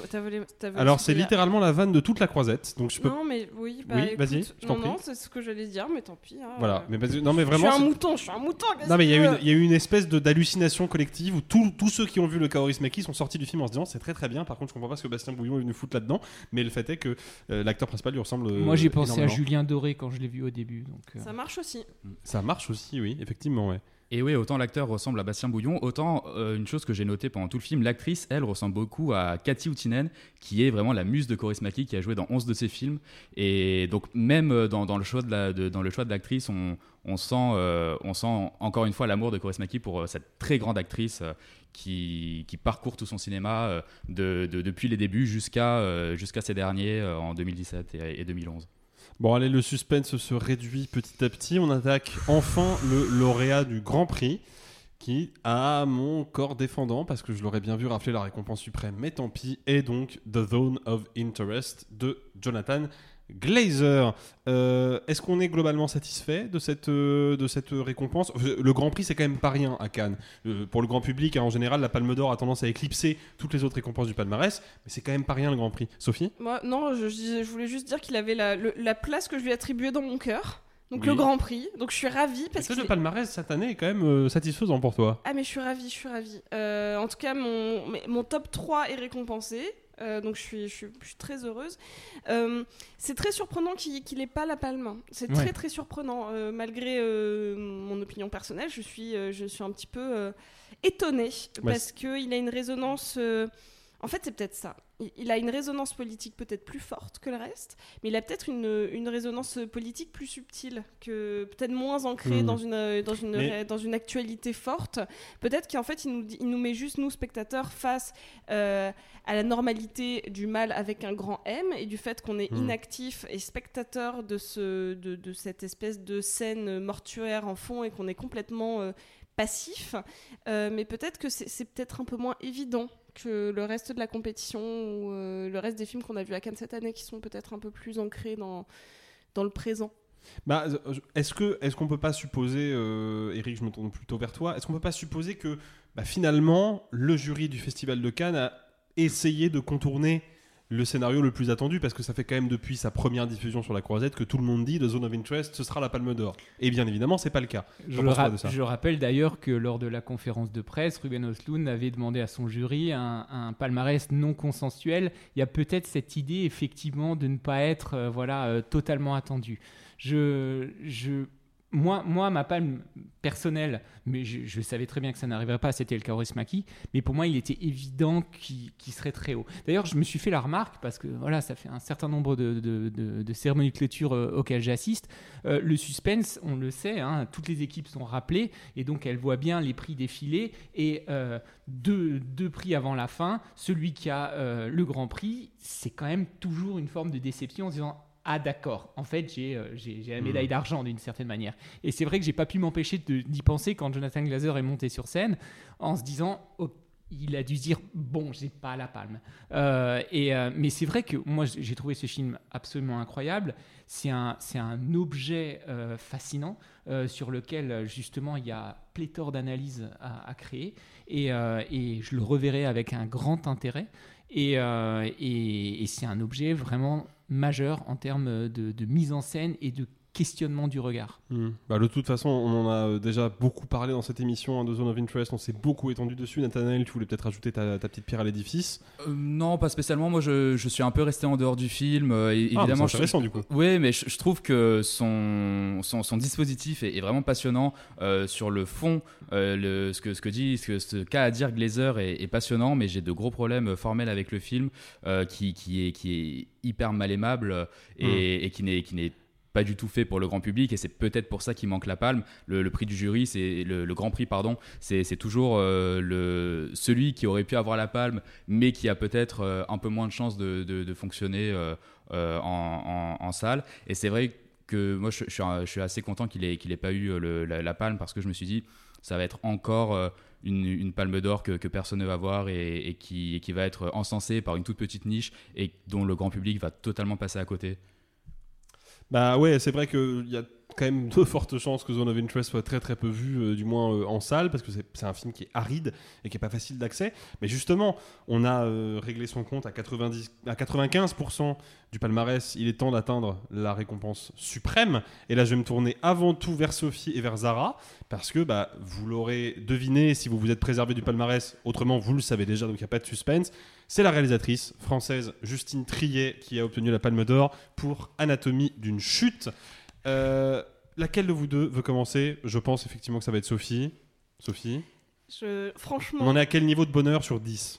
Alors c'est littéralement la vanne de toute la croisette, donc je peux... Non mais oui, écoute, vas-y, je t'en prie. Non, c'est ce que j'allais dire, mais tant pis. Voilà, mais non mais vraiment... Je suis un mouton. Non mais il y a eu une espèce d'hallucination collective où tous ceux qui ont vu le Kaurismäki sont sortis du film en se disant c'est très très bien. Par contre, je comprends pas ce que Bastien Bouillon est venu foutre là-dedans, mais le fait est que l'acteur principal lui ressemble. Moi, j'ai pensé à Julien Doré quand je l'ai vu au début. Donc, Ça marche aussi. Ça marche aussi, oui, effectivement, ouais. Et oui, autant l'acteur ressemble à Bastien Bouillon, autant une chose que j'ai notée pendant tout le film, l'actrice, elle, ressemble beaucoup à Kati Uttinen, qui est vraiment la muse de Kaurismäki, qui a joué dans 11 de ses films. Et donc, même dans le choix de l'actrice, on sent encore une fois l'amour de Kaurismäki pour cette très grande actrice qui parcourt tout son cinéma depuis les débuts jusqu'à ces derniers en 2017 et 2011. Bon, allez, le suspense se réduit petit à petit. On attaque enfin le lauréat du Grand Prix, qui a mon corps défendant, parce que je l'aurais bien vu rafler la récompense suprême, mais tant pis, est donc The Zone of Interest de Jonathan Glazer. Est-ce qu'on est globalement satisfait de cette récompense ? Le Grand Prix, c'est quand même pas rien à Cannes. Pour le grand public, en général, la Palme d'Or a tendance à éclipser toutes les autres récompenses du palmarès, mais c'est quand même pas rien le Grand Prix. Sophie ? Moi, non, je voulais juste dire qu'il avait la place que je lui attribuais dans mon cœur. Donc oui. Le Grand Prix. Donc je suis ravie parce que le palmarès cette année est quand même satisfaisant pour toi. Ah mais je suis ravie. En tout cas, mon top 3 est récompensé. Donc je suis très heureuse. C'est très surprenant qu'il n'ait pas la palme. C'est très très surprenant. Malgré mon opinion personnelle, je suis un petit peu étonnée parce qu'il a une résonance... En fait, c'est peut-être ça. Il a une résonance politique peut-être plus forte que le reste, mais il a peut-être une résonance politique plus subtile, peut-être moins ancrée dans une actualité forte. Peut-être qu'en fait, il nous met juste, nous, spectateurs, face à la normalité du mal avec un grand M, et du fait qu'on est inactif et spectateur de cette espèce de scène mortuaire en fond, et qu'on est complètement passif. Mais peut-être que c'est peut-être un peu moins évident que le reste de la compétition ou le reste des films qu'on a vus à Cannes cette année, qui sont peut-être un peu plus ancrés dans le présent. Est-ce qu'on peut pas supposer, Eric, je me tourne plutôt vers toi, est-ce qu'on peut pas supposer que finalement le jury du Festival de Cannes a essayé de contourner le scénario le plus attendu, parce que ça fait quand même depuis sa première diffusion sur la Croisette que tout le monde dit The Zone of Interest, ce sera la Palme d'Or. Et bien évidemment, c'est pas le cas. Je rappelle d'ailleurs que lors de la conférence de presse, Ruben Östlund avait demandé à son jury un palmarès non consensuel. Il y a peut-être cette idée effectivement de ne pas être totalement attendu. Moi, ma palme personnelle, mais je savais très bien que ça n'arriverait pas, c'était le Kaurismäki, mais pour moi, il était évident qu'il serait très haut. D'ailleurs, je me suis fait la remarque, parce que ça fait un certain nombre de cérémonies de clôture auxquelles j'assiste. Le suspense, on le sait, toutes les équipes sont rappelées, et donc elles voient bien les prix défiler, et deux prix avant la fin, celui qui a le Grand Prix, c'est quand même toujours une forme de déception en se disant... ah d'accord, en fait j'ai la médaille d'argent d'une certaine manière. Et c'est vrai que j'ai pas pu m'empêcher d'y penser quand Jonathan Glazer est monté sur scène, en se disant il a dû se dire bon, j'ai pas la palme. Mais c'est vrai que moi j'ai trouvé ce film absolument incroyable. C'est un objet fascinant sur lequel justement il y a pléthore d'analyses à créer, et je le reverrai avec un grand intérêt. Et c'est un objet vraiment majeur en termes de mise en scène et de questionnement du regard. De toute façon, on en a déjà beaucoup parlé dans cette émission de Zone of Interest, on s'est beaucoup étendu dessus. Nathanaël, tu voulais peut-être ajouter ta petite pierre à l'édifice? Non, pas spécialement. Moi, je suis un peu resté en dehors du film. Évidemment, c'est intéressant du coup. Oui, mais je trouve que son dispositif est vraiment passionnant. Sur le fond, ce qu'a à dire Glazer est passionnant, mais j'ai de gros problèmes formels avec le film qui est hyper mal aimable et qui n'est pas du tout fait pour le grand public, et c'est peut-être pour ça qu'il manque la palme. Le prix du jury, c'est le grand prix, pardon, c'est toujours celui qui aurait pu avoir la palme, mais qui a peut-être un peu moins de chances de fonctionner en salle. Et c'est vrai que moi, je suis assez content qu'il ait pas eu la palme, parce que je me suis dit, ça va être encore une palme d'or que personne ne va voir et qui va être encensée par une toute petite niche et dont le grand public va totalement passer à côté. Bah ouais, c'est vrai qu'il y a quand même de fortes chances que Zone of Interest soit très très peu vu, du moins en salle, parce que c'est un film qui est aride et qui est pas facile d'accès. Mais justement, on a réglé son compte à 95% du palmarès. Il est temps d'atteindre la récompense suprême. Et là, je vais me tourner avant tout vers Sophie et vers Zara, parce que vous l'aurez deviné si vous vous êtes préservé du palmarès. Autrement, vous le savez déjà, donc il n'y a pas de suspense. C'est la réalisatrice française Justine Triet qui a obtenu la Palme d'Or pour Anatomie d'une chute. Laquelle de vous deux veut commencer? Je pense effectivement que ça va être Sophie. Sophie, franchement... On en est à quel niveau de bonheur sur 10?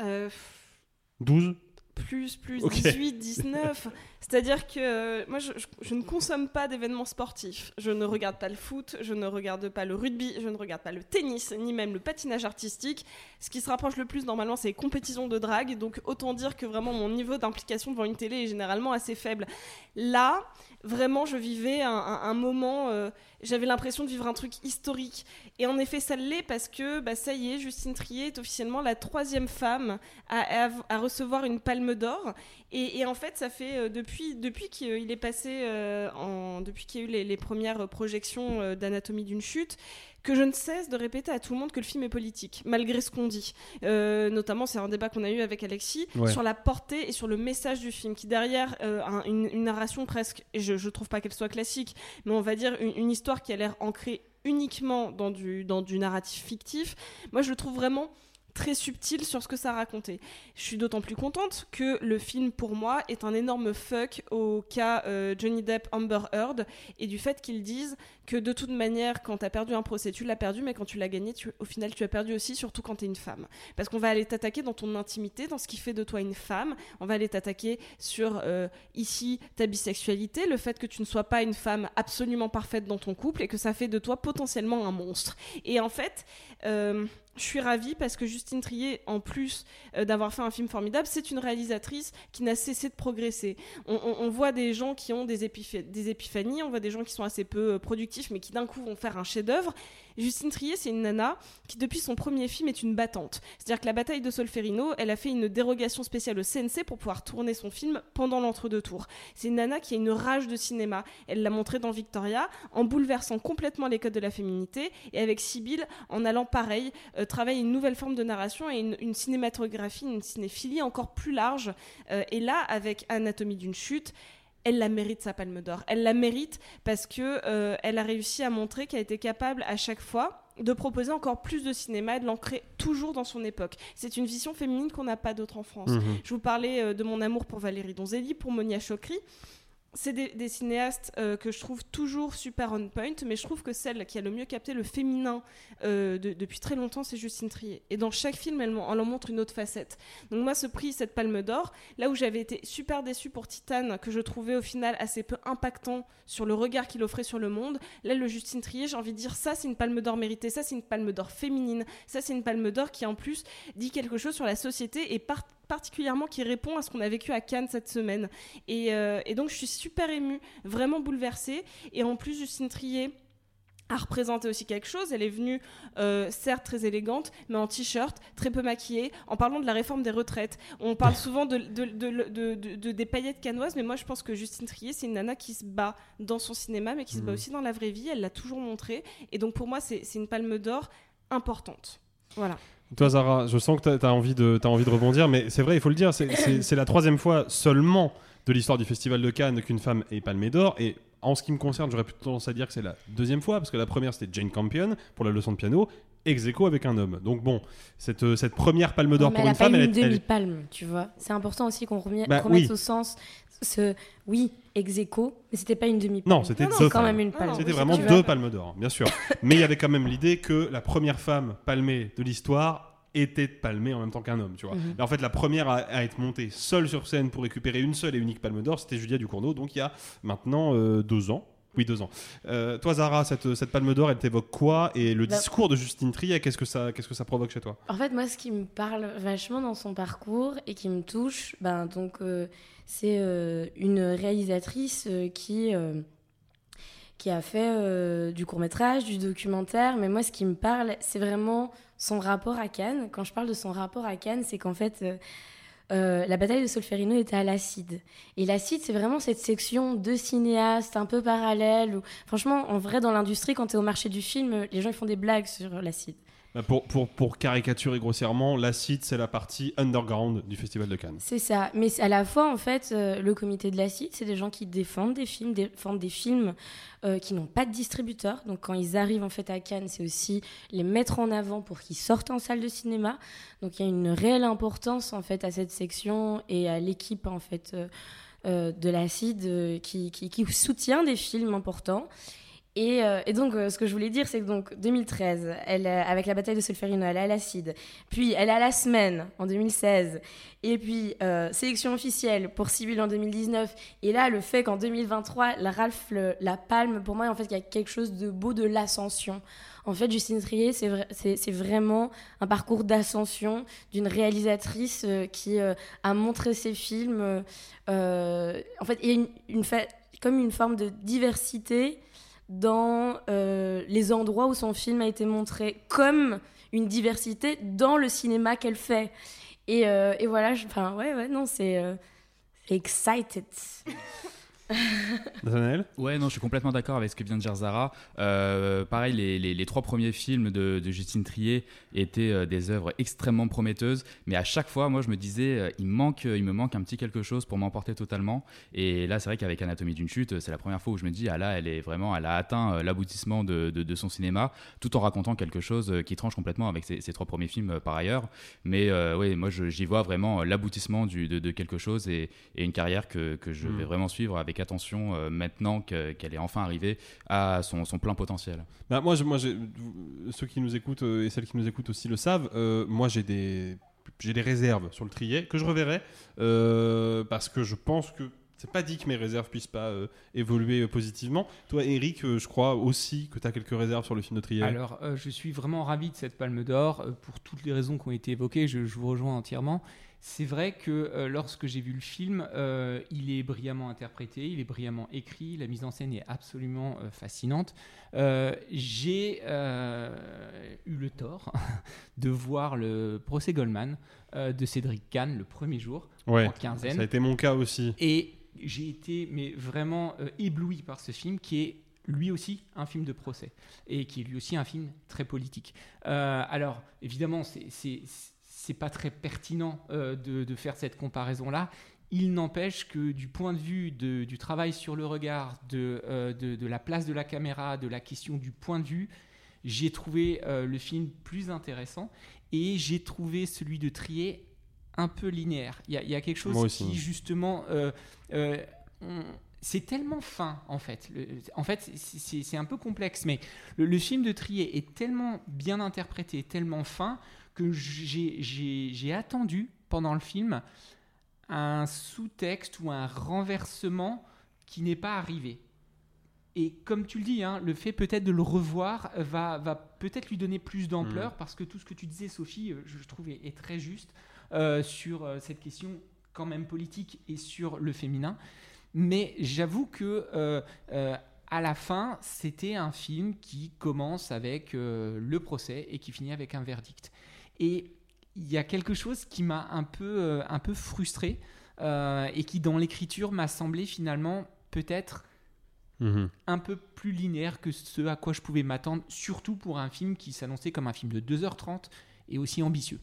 12 plus okay. 18, 19. C'est-à-dire que moi, je ne consomme pas d'événements sportifs. Je ne regarde pas le foot, je ne regarde pas le rugby, je ne regarde pas le tennis, ni même le patinage artistique. Ce qui se rapproche le plus, normalement, c'est les compétitions de drague. Donc, autant dire que vraiment, mon niveau d'implication devant une télé est généralement assez faible. Là, vraiment, je vivais un moment... j'avais l'impression de vivre un truc historique. Et en effet, ça l'est parce que, ça y est, Justine Triet est officiellement la 3e femme à recevoir une Palme d'Or. Et en fait, ça fait depuis qu'il est passé, depuis qu'il y a eu les premières projections d'Anatomie d'une chute, que je ne cesse de répéter à tout le monde que le film est politique, malgré ce qu'on dit. Notamment, c'est un débat qu'on a eu avec Alexis, sur la portée et sur le message du film, qui derrière une narration presque, et je ne trouve pas qu'elle soit classique, mais on va dire une histoire qui a l'air ancrée uniquement dans du narratif fictif. Moi, je le trouve vraiment très subtil sur ce que ça racontait. Je suis d'autant plus contente que le film, pour moi, est un énorme fuck au cas Johnny Depp Amber Heard, et du fait qu'ils disent que de toute manière, quand t'as perdu un procès, tu l'as perdu, mais quand tu l'as gagné, au final, tu as perdu aussi, surtout quand t'es une femme. Parce qu'on va aller t'attaquer dans ton intimité, dans ce qui fait de toi une femme. On va aller t'attaquer sur, ici, ta bisexualité, le fait que tu ne sois pas une femme absolument parfaite dans ton couple, et que ça fait de toi potentiellement un monstre. Et en fait... je suis ravie parce que Justine Triet, en plus d'avoir fait un film formidable, c'est une réalisatrice qui n'a cessé de progresser. On voit des gens qui ont des épiphanies, on voit des gens qui sont assez peu productifs, mais qui d'un coup vont faire un chef-d'œuvre. Justine Triet, c'est une nana qui, depuis son premier film, est une battante. C'est-à-dire que la bataille de Solferino, elle a fait une dérogation spéciale au CNC pour pouvoir tourner son film pendant l'entre-deux tours. C'est une nana qui a une rage de cinéma. Elle l'a montré dans Victoria, en bouleversant complètement les codes de la féminité, et avec Sibylle, en allant pareil, travailler une nouvelle forme de narration et une cinématographie, une cinéphilie encore plus large. Et là, avec Anatomie d'une chute, elle la mérite, sa Palme d'Or. Elle la mérite parce que elle a réussi à montrer qu'elle était capable à chaque fois de proposer encore plus de cinéma et de l'ancrer toujours dans son époque. C'est une vision féminine qu'on n'a pas d'autre en France. Je vous parlais de mon amour pour Valérie Donzelli, pour Monia Chokri. C'est des cinéastes que je trouve toujours super on point, mais je trouve que celle qui a le mieux capté le féminin depuis très longtemps, c'est Justine Triet. Et dans chaque film, elle en montre une autre facette. Donc moi, ce prix, cette Palme d'Or, là où j'avais été super déçue pour Titane, que je trouvais au final assez peu impactant sur le regard qu'il offrait sur le monde, là, le Justine Triet, j'ai envie de dire, ça, c'est une Palme d'Or méritée, ça, c'est une Palme d'Or féminine, ça, c'est une Palme d'Or qui, en plus, dit quelque chose sur la société et particulièrement qui répond à ce qu'on a vécu à Cannes cette semaine. Et donc je suis super émue, vraiment bouleversée. Et en plus, Justine Triet a représenté aussi quelque chose. Elle est venue, certes très élégante, mais en t-shirt, très peu maquillée, en parlant de la réforme des retraites. On parle souvent des paillettes cannoises, mais moi je pense que Justine Triet, c'est une nana qui se bat dans son cinéma, mais qui se bat aussi dans la vraie vie. Elle l'a toujours montré. Et donc pour moi, c'est une palme d'or importante. Voilà. Toi, Zara, je sens que t'as envie de rebondir, mais c'est vrai, il faut le dire, c'est la 3e fois seulement de l'histoire du Festival de Cannes qu'une femme est palmée d'or. Et en ce qui me concerne, j'aurais plutôt tendance à dire que c'est la 2e fois, parce que la première, c'était Jane Campion pour la leçon de piano, ex-aequo avec un homme. Donc bon, cette première palme d'or pour une femme... Elle a pas une demi-palme, tu vois. C'est important aussi qu'on remette au sens... Oui, ex-aequo, mais c'était pas une demi-palme. Non, c'était quand même une palme. C'était vraiment 2 palmes d'or, bien sûr. Mais il y avait quand même l'idée que la première femme palmée de l'histoire était palmée en même temps qu'un homme, tu vois. Et en fait, la première à être montée seule sur scène pour récupérer une seule et unique palme d'or, c'était Julia Ducournau, donc il y a maintenant 2 ans. Oui, 2 ans. Toi, Zara, cette palme d'or, elle t'évoque quoi? Et le discours de Justine Triet, qu'est-ce que ça provoque chez toi? En fait, moi, ce qui me parle vachement dans son parcours et qui me touche, c'est une réalisatrice qui a fait du court-métrage, du documentaire. Mais moi, ce qui me parle, c'est vraiment son rapport à Cannes. Quand je parle de son rapport à Cannes, c'est qu'en fait... la bataille de Solferino était à l'Acide. Et l'Acide, c'est vraiment cette section de cinéastes un peu parallèle. Où, franchement, en vrai, dans l'industrie, quand tu es au marché du film, les gens ils font des blagues sur l'Acide. Pour caricaturer grossièrement, l'Acide, c'est la partie underground du Festival de Cannes. C'est ça. Mais à la fois, en fait, le comité de l'Acide, c'est des gens qui défendent des films qui n'ont pas de distributeur. Donc, quand ils arrivent en fait à Cannes, c'est aussi les mettre en avant pour qu'ils sortent en salle de cinéma. Donc, il y a une réelle importance en fait à cette section et à l'équipe en fait de l'Acide qui soutient des films importants. Et donc, ce que je voulais dire, c'est que donc 2013, avec la bataille de Solferino, elle est à l'Acide. Puis, elle est à la Semaine en 2016. Et puis, sélection officielle pour Sibylle en 2019. Et là, le fait qu'en 2023, la Ralph la palme, pour moi, en fait, il y a quelque chose de beau de l'ascension. En fait, Justine Triet, c'est vraiment un parcours d'ascension d'une réalisatrice qui a montré ses films. En fait, il y a comme une forme de diversité dans les endroits où son film a été montré, comme une diversité dans le cinéma qu'elle fait. Et voilà, c'est excited. Nathanaël ? Ouais, non, je suis complètement d'accord avec ce que vient de dire Zara. Pareil, les 3 premiers films de Justine Triet étaient des œuvres extrêmement prometteuses, mais à chaque fois, moi, je me disais, il me manque un petit quelque chose pour m'emporter totalement. Et là, c'est vrai qu'avec Anatomie d'une chute, c'est la première fois où je me dis, là, elle a atteint l'aboutissement de son cinéma, tout en racontant quelque chose qui tranche complètement avec ses 3 premiers films par ailleurs. Mais ouais, moi, j'y vois vraiment l'aboutissement de quelque chose et une carrière que je vais vraiment suivre avec attention maintenant qu'elle est enfin arrivée à son plein potentiel. Moi, ceux qui nous écoutent et celles qui nous écoutent aussi le savent, moi j'ai des réserves sur le Triet que je reverrai parce que je pense que c'est pas dit que mes réserves puissent pas évoluer positivement. Toi, Eric, je crois aussi que tu as quelques réserves sur le film de Triet. Alors, je suis vraiment ravi de cette Palme d'Or pour toutes les raisons qui ont été évoquées. Je vous rejoins entièrement. C'est vrai que lorsque j'ai vu le film, il est brillamment interprété, il est brillamment écrit, la mise en scène est absolument fascinante. J'ai eu le tort de voir le procès Goldman de Cédric Kahn le premier jour, en quinzaine. Ça a été mon cas aussi. Et j'ai été vraiment ébloui par ce film qui est lui aussi un film de procès et qui est lui aussi un film très politique. Alors, évidemment, c'est pas très pertinent de faire cette comparaison-là. Il n'empêche que du point de vue du travail sur le regard, de la place de la caméra, de la question du point de vue, j'ai trouvé le film plus intéressant et j'ai trouvé celui de Triet un peu linéaire. Il y a quelque chose qui, justement... c'est tellement fin, en fait. C'est un peu complexe, mais le film de Triet est tellement bien interprété, tellement fin, que j'ai attendu, pendant le film, un sous-texte ou un renversement qui n'est pas arrivé. Et comme tu le dis, le fait peut-être de le revoir va peut-être lui donner plus d'ampleur, parce que tout ce que tu disais, Sophie, je trouve est très juste. sur cette question quand même politique et sur le féminin. Mais j'avoue que à la fin, c'était un film qui commence avec le procès et qui finit avec un verdict. Et il y a quelque chose qui m'a un peu frustré et qui, dans l'écriture, m'a semblé finalement peut-être un peu plus linéaire que ce à quoi je pouvais m'attendre, surtout pour un film qui s'annonçait comme un film de 2h30 et aussi ambitieux.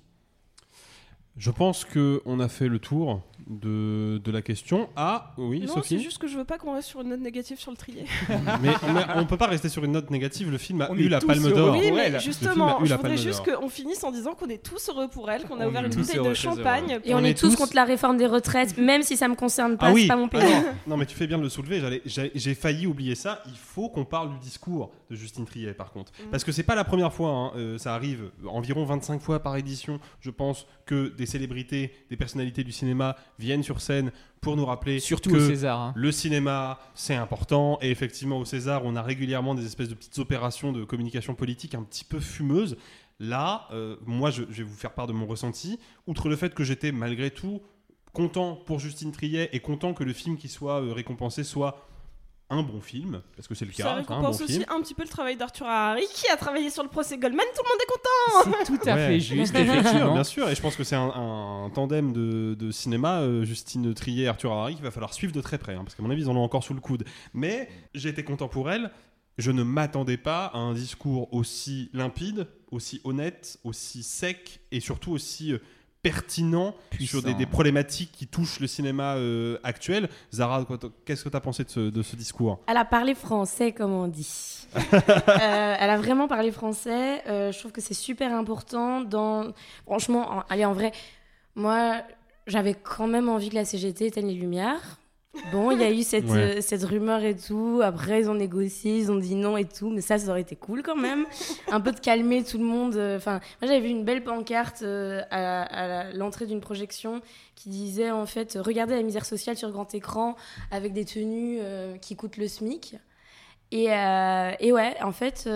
Je pense qu'on a fait le tour de la question. Ah, oui, non, Sophie. c'est juste que je veux pas qu'on reste sur une note négative sur le trier. mais on peut pas rester sur une note négative. Le film a eu la Palme d'Or. Oui, mais justement, je voudrais juste qu'on finisse en disant qu'on est tous heureux pour elle, qu'on a ouvert une bouteille de champagne. Et on est tous contre la réforme des retraites, même si ça me concerne pas, c'est pas mon pays. Non, mais tu fais bien de le soulever. J'ai failli oublier ça. Il faut qu'on parle du discours de Justine Triet, par contre. Parce que c'est pas la première fois. Ça arrive environ 25 fois par édition, je pense, que des célébrités, des personnalités du cinéma viennent sur scène pour nous rappeler surtout que au César, le cinéma c'est important. Et effectivement au César on a régulièrement des espèces de petites opérations de communication politique un petit peu fumeuses. Là moi je vais vous faire part de mon ressenti. Outre le fait que j'étais malgré tout content pour Justine Triet et content que le film qui soit récompensé soit un bon film, parce que c'est le cas. Ça récompense aussi un petit peu le travail d'Arthur Harari qui a travaillé sur le procès Goldman. Tout le monde est content. C'est tout à fait juste, effectivement. Bien sûr, et je pense que c'est un tandem de cinéma, Justine Triet et Arthur Harari, qu'il va falloir suivre de très près, parce qu'à mon avis ils en ont encore sous le coude. Mais j'ai été content pour elle. Je ne m'attendais pas à un discours aussi limpide, aussi honnête, aussi sec et surtout aussi pertinent sur des problématiques qui touchent le cinéma actuel. Zara, qu'est-ce que tu as pensé de ce discours ? Elle a parlé français, comme on dit. Elle a vraiment parlé français. Je trouve que c'est super important. Franchement, allez, en vrai, moi, j'avais quand même envie que la CGT éteigne les lumières. Bon, il y a eu cette rumeur et tout. Après, ils ont négocié, ils ont dit non et tout. Mais ça aurait été cool quand même. Un peu de calmer tout le monde. Enfin, moi, j'avais vu une belle pancarte à l'entrée d'une projection qui disait en fait, regardez la misère sociale sur grand écran avec des tenues qui coûtent le SMIC. Et ouais, en fait,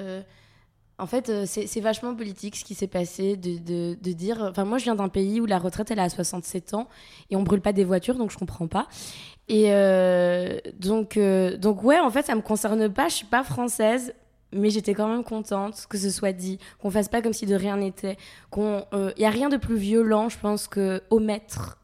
c'est vachement politique ce qui s'est passé de dire... Enfin, moi, je viens d'un pays où la retraite, elle est à 67 ans et on brûle pas des voitures, donc je comprends pas. Et donc ouais, en fait, ça me concerne pas. Je suis pas française, mais j'étais quand même contente que ce soit dit, qu'on fasse pas comme si de rien n'était. Y a rien de plus violent, je pense, que omettre...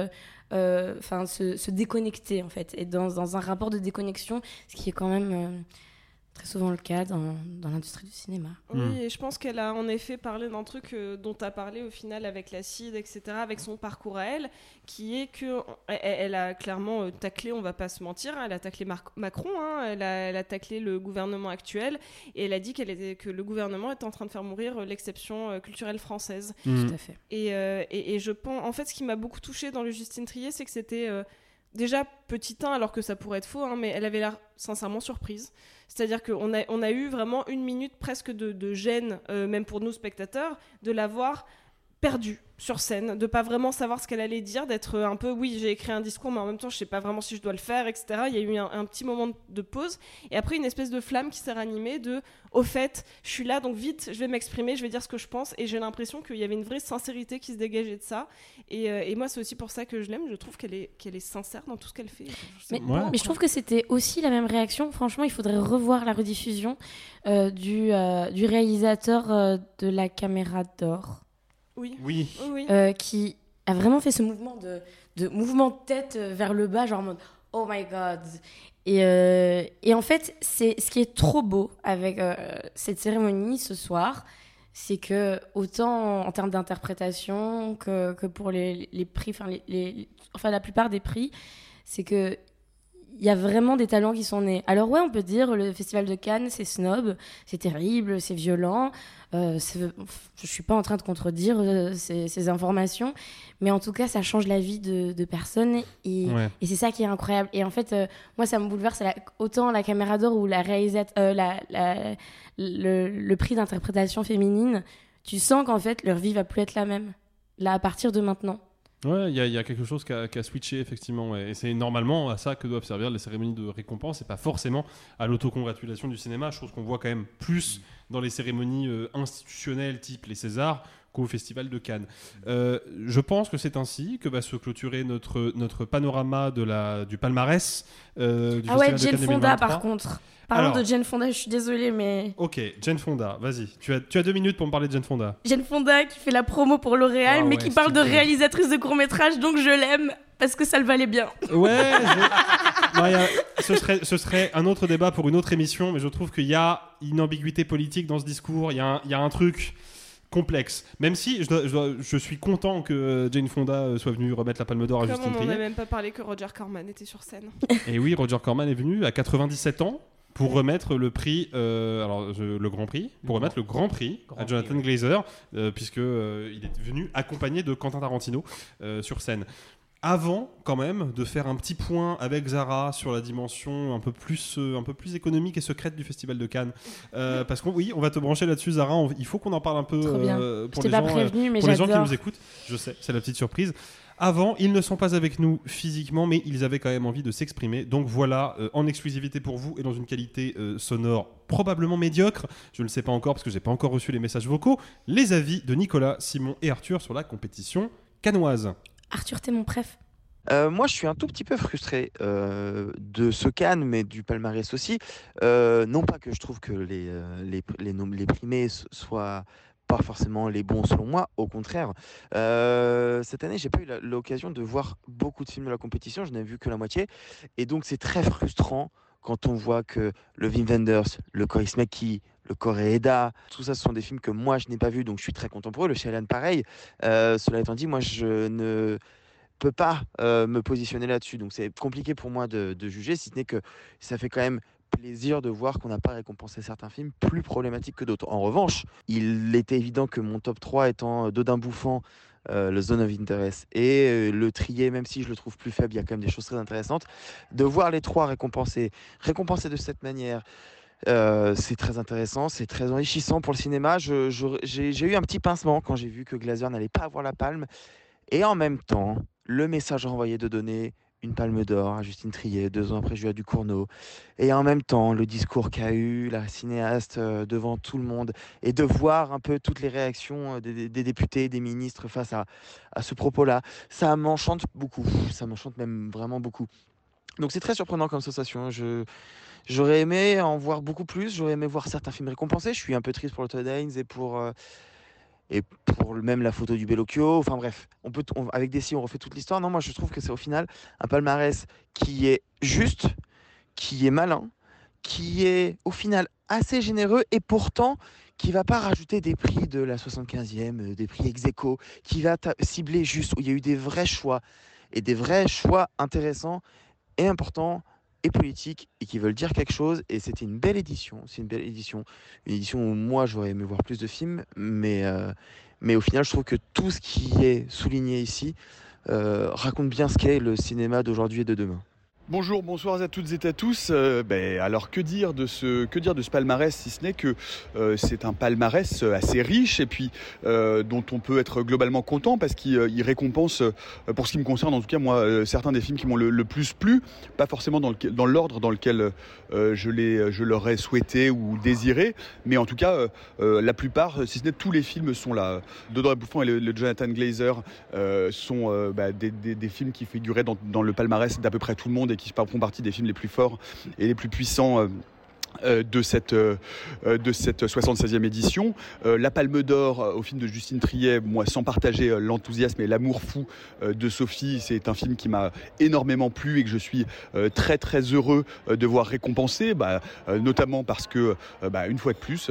se déconnecter, en fait. Et dans un rapport de déconnexion, ce qui est quand même... très souvent le cas dans l'industrie du cinéma. Oui, et je pense qu'elle a en effet parlé d'un truc dont tu as parlé au final avec l'acide, etc., avec son parcours à elle, qui est qu'elle a clairement taclé, on va pas se mentir, elle a taclé Macron, elle a taclé le gouvernement actuel, et elle a dit que le gouvernement était en train de faire mourir l'exception culturelle française. Tout à fait. Et je pense, en fait, ce qui m'a beaucoup touchée dans le Justine Triet, c'est que c'était... déjà petit 1, alors que ça pourrait être faux, mais elle avait l'air sincèrement surprise. C'est-à-dire qu'on a eu vraiment une minute presque de gêne, même pour nous spectateurs, de la voir perdue sur scène, de pas vraiment savoir ce qu'elle allait dire, d'être un peu, oui, j'ai écrit un discours, mais en même temps, je sais pas vraiment si je dois le faire, etc. Il y a eu un petit moment de pause, et après une espèce de flamme qui s'est ranimée au fait, je suis là, donc vite, je vais m'exprimer, je vais dire ce que je pense, et j'ai l'impression qu'il y avait une vraie sincérité qui se dégageait de ça, et moi, c'est aussi pour ça que je l'aime, je trouve qu'elle est sincère dans tout ce qu'elle fait. Mais je trouve que c'était aussi la même réaction. Franchement, il faudrait revoir la rediffusion du réalisateur de La Caméra d'Or. Oui. Qui a vraiment fait ce mouvement de mouvement de tête vers le bas, genre en mode oh my god. Et en fait, c'est ce qui est trop beau avec cette cérémonie ce soir, c'est que autant en termes d'interprétation que pour les prix, enfin la plupart des prix, c'est que il y a vraiment des talents qui sont nés. Alors ouais, on peut dire le Festival de Cannes, c'est snob, c'est terrible, c'est violent. Je suis pas en train de contredire ces informations, mais en tout cas, ça change la vie de personnes et c'est ça qui est incroyable. Et en fait, moi, ça me bouleverse autant la Caméra d'Or ou le prix d'interprétation féminine. Tu sens qu'en fait, leur vie va plus être la même là à partir de maintenant. Ouais, il y a quelque chose qui a switché effectivement, et c'est normalement à ça que doivent servir les cérémonies de récompense et pas forcément à l'autocongratulation du cinéma. Je trouve qu'on voit quand même plus dans les cérémonies institutionnelles type les Césars qu'au Festival de Cannes. Je pense que c'est ainsi que va se clôturer notre panorama du palmarès du Festival de Cannes 2023. Jane Fonda par contre. Parlons de Jane Fonda, je suis désolée, mais... Ok, Jane Fonda, vas-y. Tu as 2 minutes pour me parler de Jane Fonda. Jane Fonda qui fait la promo pour L'Oréal, mais qui parle de réalisatrice de court-métrage, donc je l'aime, parce que ça le valait bien. Ouais, ce serait un autre débat pour une autre émission, mais je trouve qu'il y a une ambiguïté politique dans ce discours, il y a un truc complexe. Même si je suis content que Jane Fonda soit venue remettre la Palme d'Or à Justine Triet. On n'a même pas parlé que Roger Corman était sur scène. Et oui, Roger Corman est venu à 97 ans pour remettre le prix, le Grand Prix, à Jonathan Glazer, puisque il est venu accompagné de Quentin Tarantino sur scène. Avant, quand même, de faire un petit point avec Zara sur la dimension un peu plus économique et secrète du Festival de Cannes. Parce qu'on va te brancher là-dessus, Zara. Il faut qu'on en parle un peu pour les gens qui nous écoutent. Je sais, c'est la petite surprise. Avant, ils ne sont pas avec nous physiquement, mais ils avaient quand même envie de s'exprimer. Donc voilà, en exclusivité pour vous et dans une qualité sonore probablement médiocre, je ne le sais pas encore parce que je n'ai pas encore reçu les messages vocaux, les avis de Nicolas, Simon et Arthur sur la compétition cannoise. Arthur, t'es mon préf. Moi, je suis un tout petit peu frustré de ce Cannes, mais du palmarès aussi. Non pas que je trouve que les primés soient pas forcément les bons selon moi, au contraire. Cette année, j'ai pas eu l'occasion de voir beaucoup de films de la compétition, je n'ai vu que la moitié, et donc c'est très frustrant quand on voit que le Wim Wenders, le Cory Smekey, le Koreeda, tout ça, ce sont des films que moi je n'ai pas vus, donc je suis très content pour eux. Le Shyamalan, pareil. Cela étant dit, moi je ne peux pas me positionner là-dessus, donc c'est compliqué pour moi de juger, si ce n'est que ça fait quand même plaisir de voir qu'on n'a pas récompensé certains films plus problématiques que d'autres. En revanche, il était évident que mon top 3 étant Dodin Bouffant, le Zone of Interest et le Trier, même si je le trouve plus faible, il y a quand même des choses très intéressantes. De voir les trois récompensés de cette manière, c'est très intéressant, c'est très enrichissant pour le cinéma. J'ai eu un petit pincement quand j'ai vu que Glazer n'allait pas avoir la palme, et en même temps, le message renvoyé de donner une palme d'or à Justine Triet 2 ans après Julia Ducournau, et en même temps le discours qu'a eu la cinéaste devant tout le monde, et de voir un peu toutes les réactions des députés, des ministres face à ce propos-là, ça m'enchante beaucoup, ça m'enchante même vraiment beaucoup. Donc c'est très surprenant comme sensation. J'aurais aimé en voir beaucoup plus, j'aurais aimé voir certains films récompensés. Je suis un peu triste pour le Todd Haynes et pour même la photo du Bellocchio. Enfin bref, avec Desi, on refait toute l'histoire. Non, moi je trouve que c'est au final un palmarès qui est juste, qui est malin, qui est au final assez généreux, et pourtant qui va pas rajouter des prix de la 75e, des prix ex-aequo, qui va cibler juste où il y a eu des vrais choix, et des vrais choix intéressants et importants et politiques, et qui veulent dire quelque chose. Et c'était une belle édition. C'est une édition où moi j'aurais aimé voir plus de films, mais au final je trouve que tout ce qui est souligné ici raconte bien ce qu'est le cinéma d'aujourd'hui et de demain. Bonjour, bonsoir à toutes et à tous. Alors que dire de ce palmarès, si ce n'est que c'est un palmarès assez riche, et puis dont on peut être globalement content, parce qu'il récompense, pour ce qui me concerne en tout cas moi, certains des films qui m'ont le plus plu, pas forcément dans l'ordre dans lequel je l'aurais souhaité ou désiré, mais en tout cas la plupart, si ce n'est tous les films sont là. Dodin Bouffant et le Jonathan Glazer sont des films qui figuraient dans le palmarès d'à peu près tout le monde, et qui font partie des films les plus forts et les plus puissants de cette 76e édition. La Palme d'Or au film de Justine Triet, moi sans partager l'enthousiasme et l'amour fou de Sophie, c'est un film qui m'a énormément plu et que je suis très très heureux de voir récompensé, notamment parce que une fois de plus,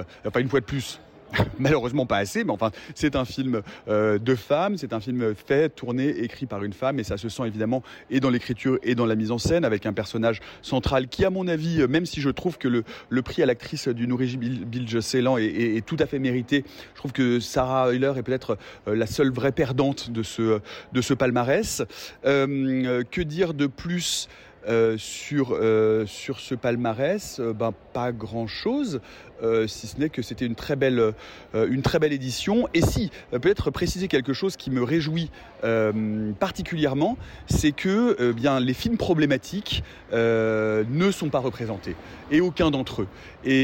malheureusement pas assez, mais enfin c'est un film de femme, c'est un film fait, tourné, écrit par une femme, et ça se sent évidemment et dans l'écriture et dans la mise en scène, avec un personnage central qui, à mon avis, même si je trouve que le prix à l'actrice du Nouriji Bilge Ceylan est tout à fait mérité, je trouve que Sarah Euler est peut-être la seule vraie perdante de ce palmarès. Que dire de plus sur ce palmarès? Pas grand chose. si ce n'est que c'était une très belle édition. Et si, peut-être préciser quelque chose qui me réjouit particulièrement, c'est que bien, les films problématiques ne sont pas représentés, et aucun d'entre eux.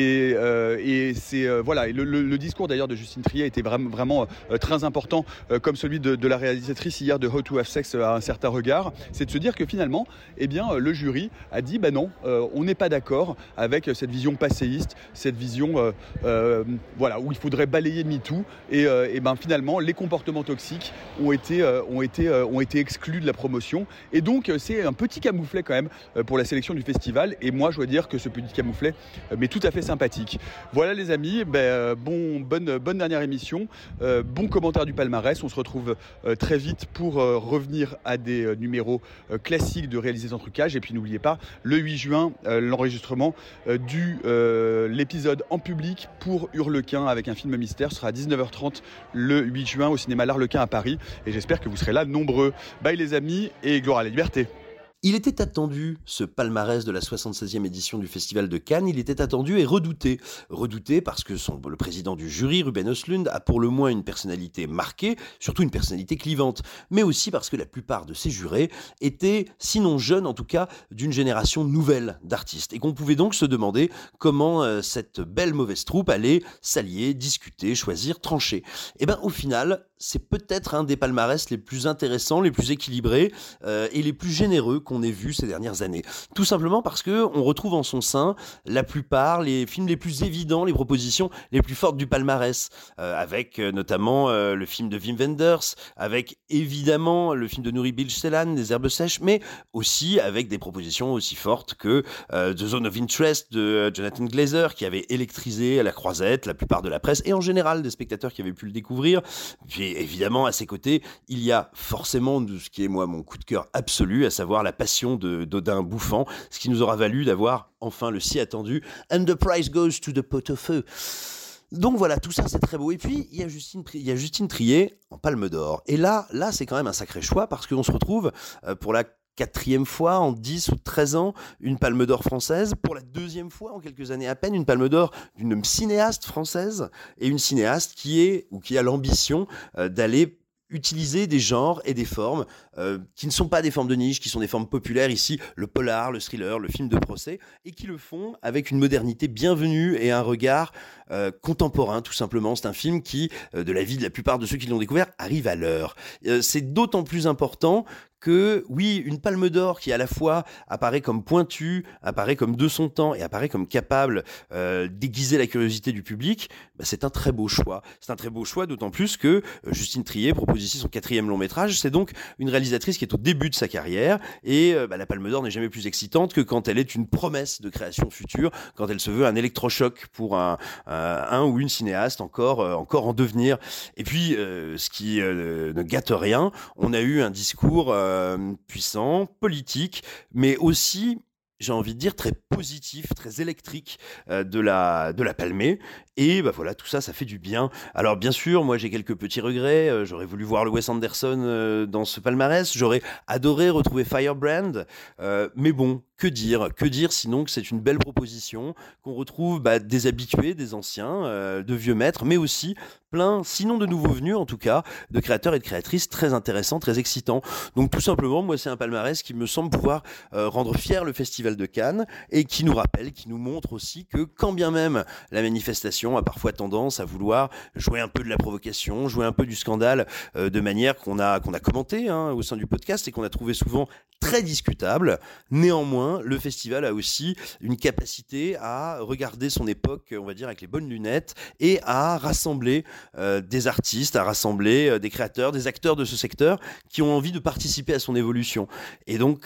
Et c'est voilà. Et le discours d'ailleurs de Justine Triet était vraiment très important, comme celui de la réalisatrice hier de How to Have Sex à un certain regard. C'est de se dire que finalement, eh bien, le jury a dit non, on n'est pas d'accord avec cette vision passéiste, cette vision voilà, où il faudrait balayer MeToo. Et ben finalement, les comportements toxiques ont été exclus de la promotion. Et donc, c'est un petit camouflet quand même pour la sélection du festival. Et moi, je dois dire que ce petit camouflet m'est tout à fait sympathique. Voilà les amis, bonne dernière émission, bon commentaire du palmarès. On se retrouve très vite pour revenir à des numéros classiques de Réalisés sans trucage. Et puis n'oubliez pas, le 8 juin, l'enregistrement de l'épisode en public pour Hurlequin avec un film mystère sera à 19h30 le 8 juin au cinéma L'Arlequin à Paris. Et j'espère que vous serez là nombreux. Bye les amis et gloire à la liberté. Il était attendu, ce palmarès de la 76e édition du Festival de Cannes, il était attendu et redouté. Redouté parce que le président du jury, Ruben Östlund, a pour le moins une personnalité marquée, surtout une personnalité clivante, mais aussi parce que la plupart de ses jurés étaient, sinon jeunes en tout cas, d'une génération nouvelle d'artistes, et qu'on pouvait donc se demander comment cette belle mauvaise troupe allait s'allier, discuter, choisir, trancher. Et bien au final, c'est peut-être un des palmarès les plus intéressants, les plus équilibrés et les plus généreux qu'on ait vu ces dernières années. Tout simplement parce qu'on retrouve en son sein la plupart, les films les plus évidents, les propositions les plus fortes du palmarès, avec notamment le film de Wim Wenders, avec évidemment le film de Nuri Bilge Ceylan, Les Herbes Sèches, mais aussi avec des propositions aussi fortes que The Zone of Interest de Jonathan Glazer, qui avait électrisé à la croisette la plupart de la presse et en général des spectateurs qui avaient pu le découvrir. Puis évidemment, à ses côtés, il y a forcément ce qui est moi mon coup de cœur absolu, à savoir la passion d'Odin Bouffant, ce qui nous aura valu d'avoir enfin le si attendu And the prize goes to the pot of feu. Donc voilà, tout ça c'est très beau. Et puis il y a Justine Triet en Palme d'Or. Et là c'est quand même un sacré choix parce qu'on se retrouve pour la 4e fois en 10 ou 13 ans, une Palme d'Or française. Pour la 2e fois en quelques années à peine, une Palme d'Or d'une cinéaste française, et une cinéaste qui a l'ambition d'aller utiliser des genres et des formes qui ne sont pas des formes de niche, qui sont des formes populaires, ici le polar, le thriller, le film de procès, et qui le font avec une modernité bienvenue et un regard contemporain, tout simplement. C'est un film qui, de la vie de la plupart de ceux qui l'ont découvert, arrive à l'heure. C'est d'autant plus important que, oui, une Palme d'Or qui à la fois apparaît comme pointue, apparaît comme de son temps et apparaît comme capable d'aiguiser la curiosité du public, c'est un très beau choix. C'est un très beau choix, d'autant plus que Justine Triet propose ici son 4e long métrage. C'est donc une réalisatrice qui est au début de sa carrière, et la Palme d'Or n'est jamais plus excitante que quand elle est une promesse de création future, quand elle se veut un électrochoc pour un ou une cinéaste encore en devenir. Et puis, ce qui ne gâte rien, on a eu un discours puissant, politique, mais aussi, j'ai envie de dire, très positif, très électrique de la Palmée. Et voilà, tout ça fait du bien. Alors bien sûr, moi j'ai quelques petits regrets. J'aurais voulu voir le Wes Anderson dans ce palmarès. J'aurais adoré retrouver Firebrand. Mais bon, que dire sinon que c'est une belle proposition, qu'on retrouve des habitués, des anciens, de vieux maîtres, mais aussi plein, sinon de nouveaux venus en tout cas, de créateurs et de créatrices très intéressants, très excitants. Donc tout simplement, moi c'est un palmarès qui me semble pouvoir rendre fier le Festival de Cannes, et qui nous rappelle, qui nous montre aussi que quand bien même la manifestation a parfois tendance à vouloir jouer un peu de la provocation, jouer un peu du scandale, de manière qu'on a commenté au sein du podcast et qu'on a trouvé souvent très discutable. Néanmoins, le festival a aussi une capacité à regarder son époque, on va dire, avec les bonnes lunettes, et à rassembler des artistes, à rassembler des créateurs, des acteurs de ce secteur qui ont envie de participer à son évolution. Et donc,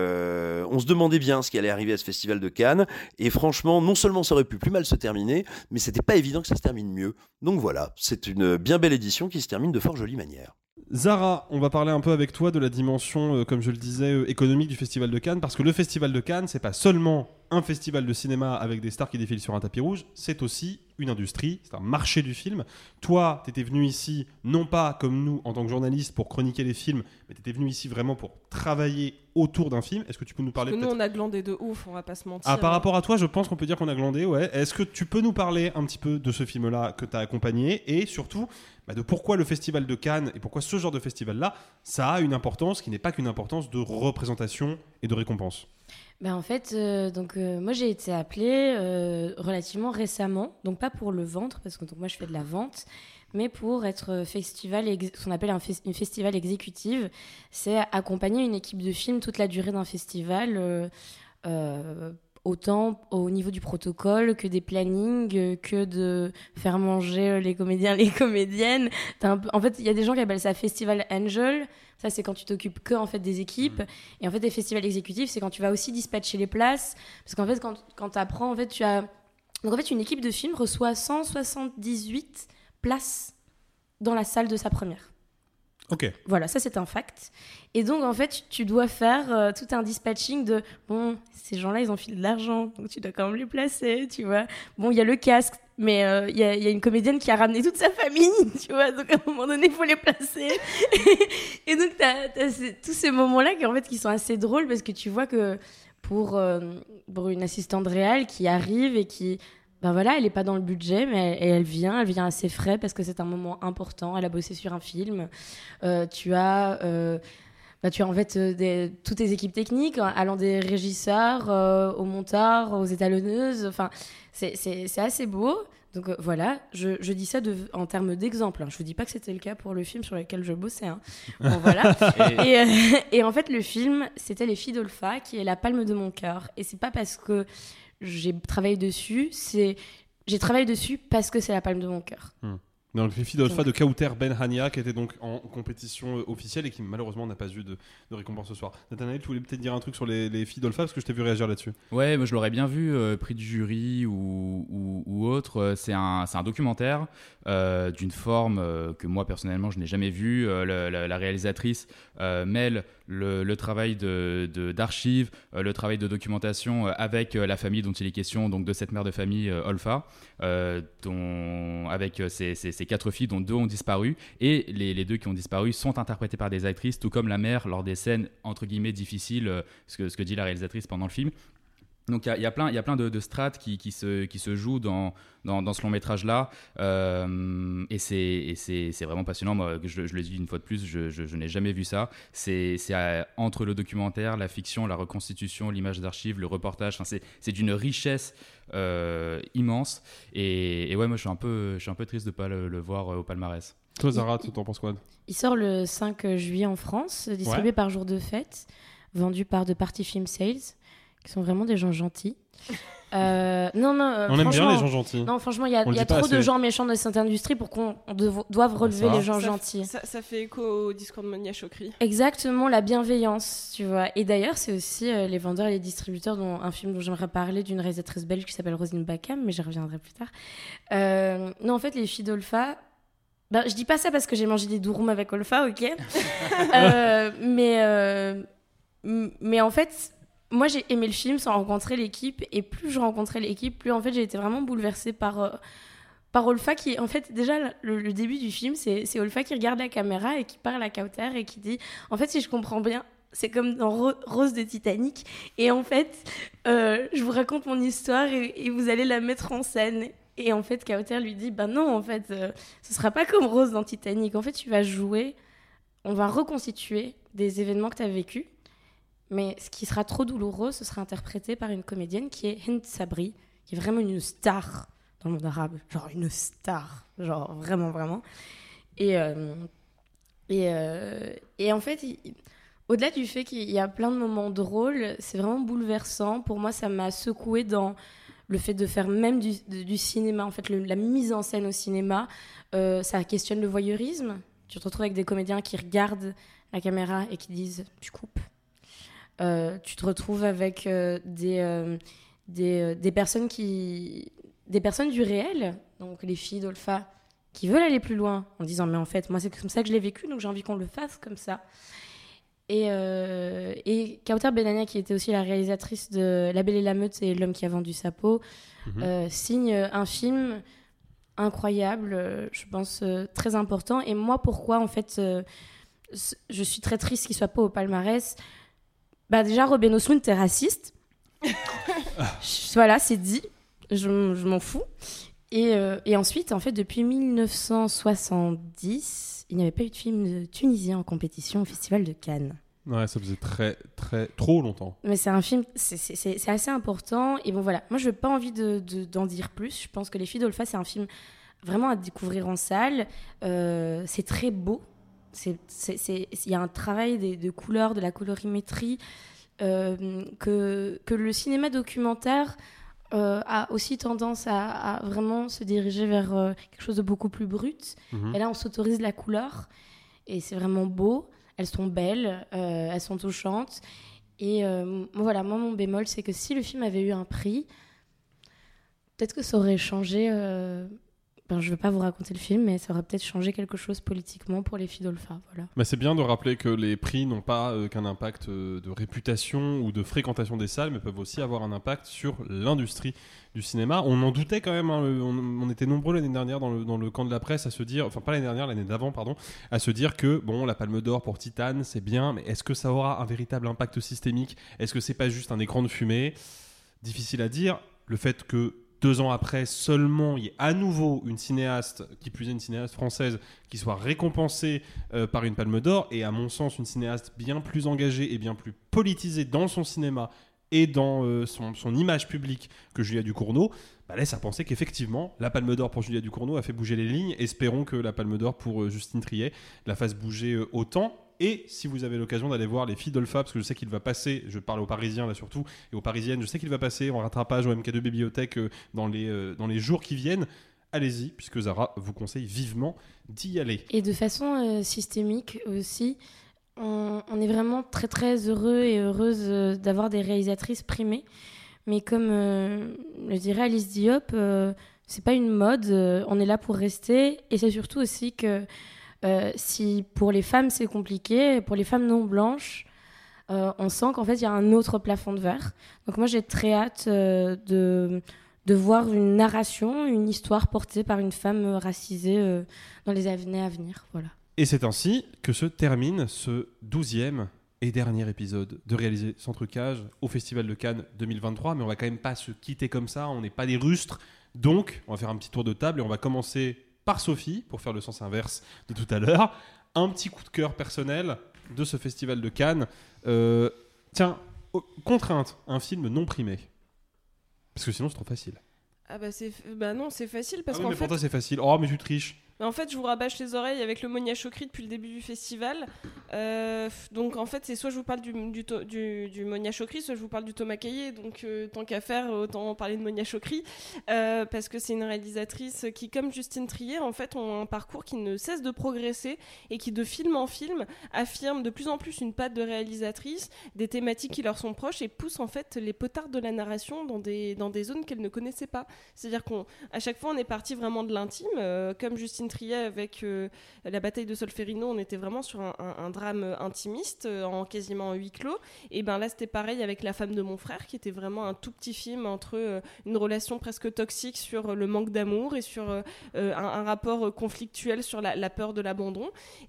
on se demandait bien ce qui allait arriver à ce festival de Cannes, et franchement, non seulement ça aurait pu plus mal se terminer, mais c'était pas évident que ça se termine mieux. Donc voilà, c'est une bien belle édition qui se termine de fort jolie manière. Zara, on va parler un peu avec toi de la dimension, comme je le disais, économique du Festival de Cannes, parce que le Festival de Cannes, c'est pas seulement un festival de cinéma avec des stars qui défilent sur un tapis rouge, c'est aussi une industrie, c'est un marché du film. Toi, tu étais venu ici, non pas comme nous en tant que journaliste pour chroniquer les films, mais tu étais venu ici vraiment pour travailler autour d'un film. Est-ce que tu peux nous parler Parce que peut-être... nous, on a glandé de ouf, on va pas se mentir. Ah, par rapport à toi, je pense qu'on peut dire qu'on a glandé, ouais. Est-ce que tu peux nous parler un petit peu de ce film-là que tu as accompagné et surtout de pourquoi le Festival de Cannes et pourquoi ce genre de festival-là, ça a une importance qui n'est pas qu'une importance de représentation et de récompense? En fait, moi j'ai été appelée relativement récemment, donc pas pour le vendre, parce que donc, moi je fais de la vente, mais pour être ce qu'on appelle une festival exécutive, c'est accompagner une équipe de films toute la durée d'un festival, autant au niveau du protocole que des plannings, que de faire manger les comédiens, les comédiennes. En fait, il y a des gens qui appellent ça Festival Angel. Ça, c'est quand tu t'occupes que en fait, des équipes. Et en fait, des festivals exécutifs, c'est quand tu vas aussi dispatcher les places. Parce qu'en fait, quand tu apprends, en fait, tu as... Donc en fait, une équipe de films reçoit 178 places dans la salle de sa première. Ok. Voilà, ça c'est un fact. Et donc en fait, tu dois faire tout un dispatching de bon, ces gens-là, ils ont filé de l'argent, donc tu dois quand même les placer, tu vois. Bon, il y a le casque, mais il y a une comédienne qui a ramené toute sa famille, tu vois. Donc à un moment donné, il faut les placer. Et donc t'as tous ces moments-là qui sont assez drôles parce que tu vois que pour une assistante réelle qui arrive et qui elle n'est pas dans le budget, mais elle vient assez frais parce que c'est un moment important. Elle a bossé sur un film. Tu as en fait toutes tes équipes techniques, allant des régisseurs aux monteurs, aux étalonneuses. Enfin, c'est assez beau. Donc voilà, je dis ça en termes d'exemple. Je vous dis pas que c'était le cas pour le film sur lequel je bossais. Bon, voilà. Et en fait, le film, c'était Les Filles d'Olpha, qui est la palme de mon cœur. Et c'est pas parce que j'ai travaillé dessus, j'ai travaillé dessus parce que c'est la palme de mon cœur. Dans le Filles d'Olpha de Kauter Ben Hania, qui était donc en compétition officielle et qui malheureusement n'a pas eu de récompense ce soir. Nathanaël, tu voulais peut-être dire un truc sur les Filles d'Olpha parce que je t'ai vu réagir là-dessus. Ouais, moi je l'aurais bien vu, prix du jury ou autre. C'est un documentaire d'une forme que moi personnellement je n'ai jamais vue. La réalisatrice mêle le travail d'archives, le travail de documentation avec la famille dont il est question, donc de cette mère de famille Olpha, avec ses 4 filles dont 2 ont disparu, et les 2 qui ont disparu sont interprétées par des actrices, tout comme la mère lors des scènes entre guillemets difficiles, ce que dit la réalisatrice pendant le film. Donc il y a plein de strates qui se jouent dans ce long métrage là, et c'est vraiment passionnant. Moi, je le dis une fois de plus, je n'ai jamais vu ça. C'est entre le documentaire, la fiction, la reconstitution, l'image d'archives, le reportage. C'est d'une richesse immense. Et ouais, moi je suis un peu triste de pas le voir au palmarès. Toi, Zara, tu t'en penses quoi? Il sort le 5 juillet en France, distribué par Jour de Fête, vendu par The Party Film Sales, qui sont vraiment des gens gentils. On aime bien les gens gentils. Non, franchement, il y a trop de gens méchants dans cette industrie pour qu'on doive relever les gens gentils. Ça fait écho au discours de Monia Chokri. Exactement, la bienveillance, tu vois. Et d'ailleurs, c'est aussi les vendeurs et les distributeurs, dont un film dont j'aimerais parler, d'une réalisatrice belge qui s'appelle Rosine Bacam, mais j'y reviendrai plus tard. Non, en fait, Les Filles d'Olpha... je dis pas ça parce que j'ai mangé des douroums avec Olpha, ok. Mais en fait... Moi, j'ai aimé le film sans rencontrer l'équipe, et plus je rencontrais l'équipe, plus en fait, j'ai été vraiment bouleversée par Olpha, qui, en fait, déjà, le début du film, c'est Olpha qui regarde la caméra et qui parle à Kauter et qui dit, en fait, si je comprends bien, c'est comme dans Rose de Titanic, et en fait, je vous raconte mon histoire et vous allez la mettre en scène. Et en fait, Kauter lui dit, non, en fait, ce sera pas comme Rose dans Titanic. En fait, tu vas jouer, on va reconstituer des événements que tu as vécus. Mais ce qui sera trop douloureux, ce sera interprété par une comédienne qui est Hind Sabri, qui est vraiment une star dans le monde arabe. Genre une star. Genre vraiment, vraiment. Et en fait, au-delà du fait qu'il y a plein de moments drôles, c'est vraiment bouleversant. Pour moi, ça m'a secouée dans le fait de faire même du cinéma. En fait, la mise en scène au cinéma, ça questionne le voyeurisme. Tu te retrouves avec des comédiens qui regardent la caméra et qui disent « tu coupes ». Tu te retrouves avec des personnes des personnes du réel, donc les filles d'Olpha, qui veulent aller plus loin en disant mais en fait moi c'est comme ça que je l'ai vécu, donc j'ai envie qu'on le fasse comme ça. Et Kauter Ben Hania, qui était aussi la réalisatrice de La Belle et la Meute et L'homme qui a vendu sa peau, signe un film incroyable, je pense très important. Et moi, pourquoi en fait je suis très triste qu'il soit pas au palmarès. Déjà, Ruben Östlund, t'es raciste. Voilà, c'est dit. Je m'en fous. Et ensuite, en fait, depuis 1970, il n'y avait pas eu de film tunisien en compétition au Festival de Cannes. Ouais, ça faisait trop longtemps. Mais c'est un film, c'est assez important. Et bon, voilà. Moi, je n'ai pas envie d'en dire plus. Je pense que Les Filles d'Olpha, c'est un film vraiment à découvrir en salle. C'est très beau. Il y a un travail de couleurs, de la colorimétrie, que le cinéma documentaire a aussi tendance à vraiment se diriger vers quelque chose de beaucoup plus brut. Et là, on s'autorise la couleur. Et c'est vraiment beau. Elles sont belles, elles sont touchantes. Et voilà, moi, mon bémol, c'est que si le film avait eu un prix, peut-être que ça aurait changé... je ne vais pas vous raconter le film, mais ça aurait peut-être changé quelque chose politiquement pour Les Filles d'Olpha. Voilà. C'est bien de rappeler que les prix n'ont pas qu'un impact de réputation ou de fréquentation des salles, mais peuvent aussi avoir un impact sur l'industrie du cinéma. On en doutait quand même, hein, on était nombreux l'année dernière dans le camp de la presse à se dire, enfin pas l'année dernière, l'année d'avant, pardon, à se dire que bon, la Palme d'Or pour Titane, c'est bien, mais est-ce que ça aura un véritable impact systémique ? Est-ce que c'est pas juste un écran de fumée ? Difficile à dire. Le fait que 2 ans après, seulement, il y ait à nouveau une cinéaste, qui plus est une cinéaste française, qui soit récompensée par une Palme d'Or, et à mon sens, une cinéaste bien plus engagée et bien plus politisée dans son cinéma et dans son image publique que Julia Ducournau, laisse à penser qu'effectivement, la Palme d'Or pour Julia Ducournau a fait bouger les lignes. Espérons que la Palme d'Or pour Justine Triet la fasse bouger autant. Et si vous avez l'occasion d'aller voir Les Filles d'Olpha, parce que je sais qu'il va passer, je parle aux Parisiens là surtout, et aux Parisiennes, je sais qu'il va passer en rattrapage au MK2 Bibliothèque dans les jours qui viennent, allez-y, puisque Zara vous conseille vivement d'y aller. Et de façon systémique aussi, on est vraiment très très heureux et heureuse d'avoir des réalisatrices primées. Mais comme le dirait Alice Diop, c'est pas une mode, on est là pour rester. Et c'est surtout aussi que si pour les femmes c'est compliqué, pour les femmes non blanches, on sent qu'en fait il y a un autre plafond de verre. Donc moi j'ai très hâte de voir une narration, une histoire portée par une femme racisée dans les années à venir. Voilà. Et c'est ainsi que se termine ce 12e et dernier épisode de Réaliser sans trucage au Festival de Cannes 2023. Mais on va quand même pas se quitter comme ça, on n'est pas des rustres. Donc on va faire un petit tour de table et on va commencer par Sophie, pour faire le sens inverse de tout à l'heure. Un petit coup de cœur personnel de ce Festival de Cannes. Tiens, contrainte, un film non primé. Parce que sinon c'est trop facile. Non, c'est facile parce mais qu'en fait... pour toi c'est facile. Oh mais tu triches. En fait, je vous rabâche les oreilles avec le Monia Chokri depuis le début du festival. Donc, en fait, c'est soit je vous parle du Monia Chokri, soit je vous parle du Thomas Caillet. Donc, tant qu'à faire, autant parler de Monia Chokri. Parce que c'est une réalisatrice qui, comme Justine Triet, en fait, ont un parcours qui ne cesse de progresser et qui, de film en film, affirme de plus en plus une patte de réalisatrice, des thématiques qui leur sont proches et pousse, en fait, les potards de la narration dans des zones qu'elles ne connaissaient pas. C'est-à-dire qu'à chaque fois, on est parti vraiment de l'intime. Comme Justine Triet avec la bataille de Solferino, on était vraiment sur un drame intimiste en quasiment huis clos. Et ben là c'était pareil avec La femme de mon frère, qui était vraiment un tout petit film entre une relation presque toxique sur le manque d'amour et sur un rapport conflictuel sur la peur de l'abandon.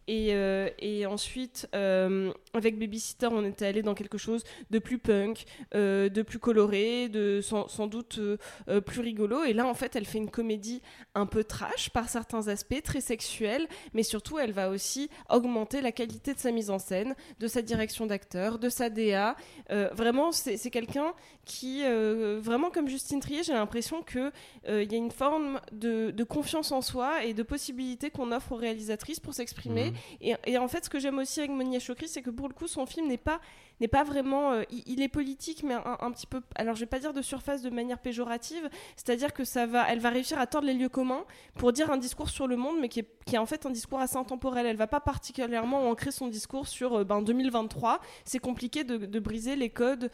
Et ensuite avec Babysitter, on était allé dans quelque chose de plus punk, de plus coloré, de sans doute plus rigolo. Et là en fait elle fait une comédie un peu trash par certains aspects, très sexuelle, mais surtout elle va aussi augmenter la qualité de sa mise en scène, de sa direction d'acteur, de sa DA. Vraiment c'est quelqu'un qui vraiment comme Justine Triet, j'ai l'impression que y a une forme de confiance en soi et de possibilité qu'on offre aux réalisatrices pour s'exprimer. Et en fait ce que j'aime aussi avec Monia Chokri, c'est que pour le coup son film n'est pas vraiment il est politique, mais un petit peu, alors je vais pas dire de surface de manière péjorative, c'est-à-dire que elle va réussir à tordre les lieux communs pour dire un discours sur le monde, mais qui est en fait un discours assez intemporel. Elle va pas particulièrement ancrer son discours sur 2023. C'est compliqué de briser les codes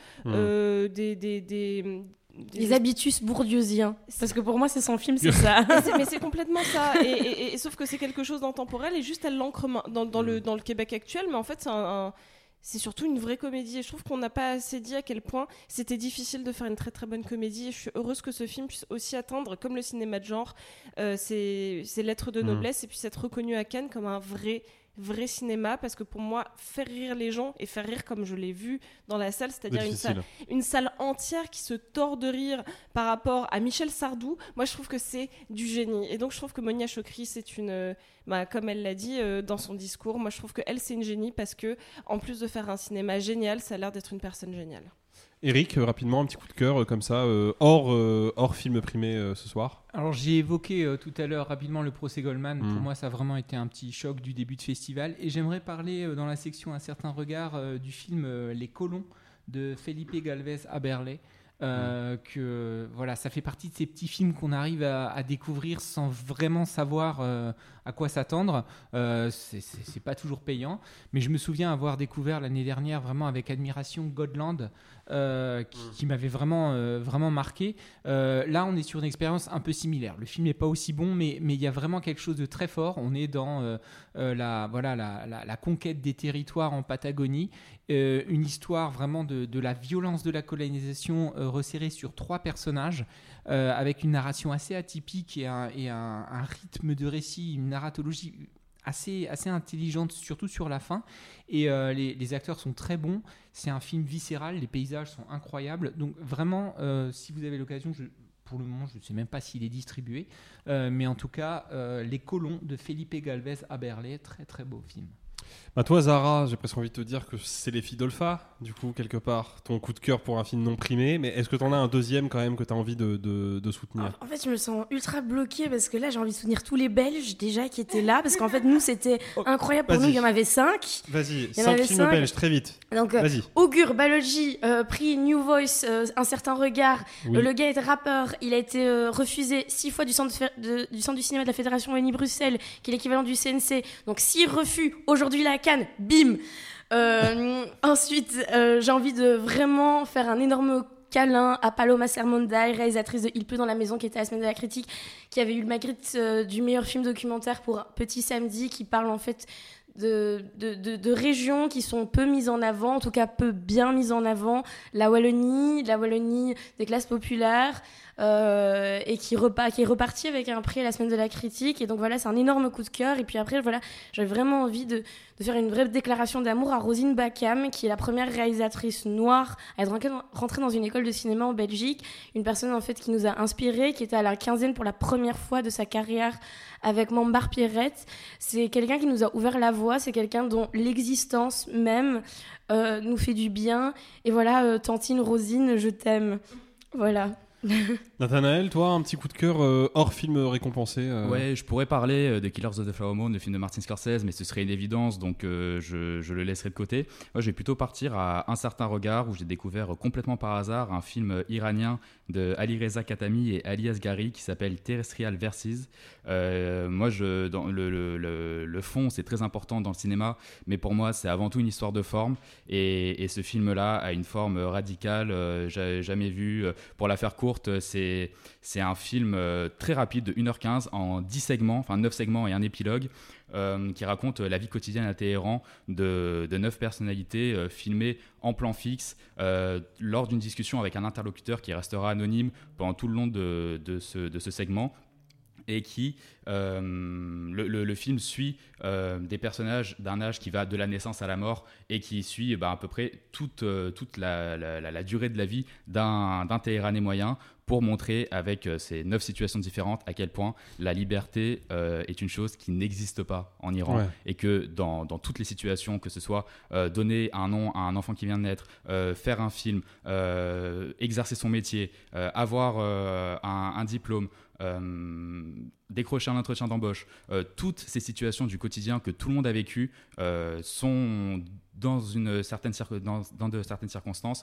des habitus bourdieusiens. Parce que pour moi, c'est son film, c'est ça. Mais c'est complètement ça. Et sauf que c'est quelque chose d'intemporel et juste elle l'ancre dans le Québec actuel, mais en fait, c'est surtout une vraie comédie. Et je trouve qu'on n'a pas assez dit à quel point c'était difficile de faire une très très bonne comédie. Et je suis heureuse que ce film puisse aussi atteindre, comme le cinéma de genre, ses lettres de noblesse et puisse être reconnu à Cannes comme un vrai cinéma, parce que pour moi, faire rire les gens et faire rire comme je l'ai vu dans la salle, c'est-à-dire une salle entière qui se tord de rire par rapport à Michel Sardou, moi je trouve que c'est du génie. Et donc je trouve que Monia Chokri, c'est une... comme elle l'a dit dans son discours, moi je trouve qu'elle c'est une génie, parce que en plus de faire un cinéma génial, ça a l'air d'être une personne géniale. Eric, rapidement, un petit coup de cœur comme ça, hors film primé ce soir. Alors j'ai évoqué tout à l'heure rapidement le procès Goldman. Pour moi, ça a vraiment été un petit choc du début de festival. Et j'aimerais parler dans la section Un certain regard du film Les Colons de Felipe Galvez Aberley. Que voilà, ça fait partie de ces petits films qu'on arrive à découvrir sans vraiment savoir à quoi s'attendre. C'est pas toujours payant, mais je me souviens avoir découvert l'année dernière vraiment avec admiration Godland, qui m'avait vraiment marqué. Là, on est sur une expérience un peu similaire. Le film n'est pas aussi bon, mais il y a vraiment quelque chose de très fort. On est dans la conquête des territoires en Patagonie, une histoire vraiment de la violence de la colonisation resserrée sur 3 personnages, avec une narration assez atypique et un rythme de récit, une narratologie assez intelligente, surtout sur la fin. Et les acteurs sont très bons. C'est un film viscéral, les paysages sont incroyables. Donc vraiment, si vous avez l'occasion, pour le moment, je ne sais même pas s'il est distribué, mais en tout cas, Les Colons de Felipe Galvez Aberley, très très beau film. Toi, Zara, j'ai presque envie de te dire que c'est Les Filles d'Olpha, du coup, quelque part, ton coup de cœur pour un film non primé. Mais est-ce que tu en as un deuxième quand même que tu as envie de soutenir ? En fait, je me sens ultra bloquée parce que là, j'ai envie de soutenir tous les Belges déjà qui étaient là. Parce qu'en fait, nous, c'était incroyable. Pour nous, il y en avait 5. Vas-y, 5 films belges, très vite. Donc, Augure, Balogi, prix New Voice, Un certain regard. Oui. Le gars est rappeur. Il a été refusé 6 fois du centre du cinéma de la Fédération Wallonie-Bruxelles, qui est l'équivalent du CNC. Donc, 6 refus. Aujourd'hui, la Cannes, bim. Ensuite, j'ai envie de vraiment faire un énorme câlin à Paloma Sermonday, réalisatrice de Il pleut dans la maison, qui était à la semaine de la critique, qui avait eu le Magritte du meilleur film documentaire pour Petit Samedi, qui parle en fait de régions qui sont peu mises en avant, en tout cas peu bien mises en avant, la Wallonie des classes populaires, et qui est reparti avec un prix à la semaine de la critique. Et donc voilà, c'est un énorme coup de cœur. Et puis après, voilà, j'avais vraiment envie de faire une vraie déclaration d'amour à Rosine Bacam, qui est la première réalisatrice noire à être rentrée dans une école de cinéma en Belgique, une personne en fait qui nous a inspirés, qui était à la quinzaine pour la première fois de sa carrière avec Mambar Pierrette. C'est quelqu'un qui nous a ouvert la voie, c'est quelqu'un dont l'existence même nous fait du bien. Et voilà, Tantine Rosine, je t'aime. Voilà. Nathanaël, toi, un petit coup de cœur hors film récompensé Ouais, je pourrais parler de Killers of the Flower Moon, le film de Martin Scorsese, mais ce serait une évidence, donc je le laisserai de côté. Moi, je vais plutôt partir à Un certain regard, où j'ai découvert complètement par hasard un film iranien de Ali Reza Khatami et Ali Asghari qui s'appelle Terrestrial Verses. Moi, dans le fond, c'est très important dans le cinéma, mais pour moi, c'est avant tout une histoire de forme, et ce film-là a une forme radicale, jamais vue. Pour la faire courte, c'est un film très rapide de 1h15 en 10 segments, enfin 9 segments et un épilogue, qui raconte la vie quotidienne à Téhéran de 9 personnalités filmées en plan fixe lors d'une discussion avec un interlocuteur qui restera anonyme pendant tout le long de ce segment. Et qui, le film suit des personnages d'un âge qui va de la naissance à la mort, et qui suit à peu près toute la durée de la vie d'un Téhéranais moyen, pour montrer avec ces 9 situations différentes à quel point la liberté est une chose qui n'existe pas en Iran. Ouais. Et que dans toutes les situations, que ce soit donner un nom à un enfant qui vient de naître, faire un film, exercer son métier, avoir un diplôme, décrocher un entretien d'embauche, toutes ces situations du quotidien que tout le monde a vécues sont dans de certaines circonstances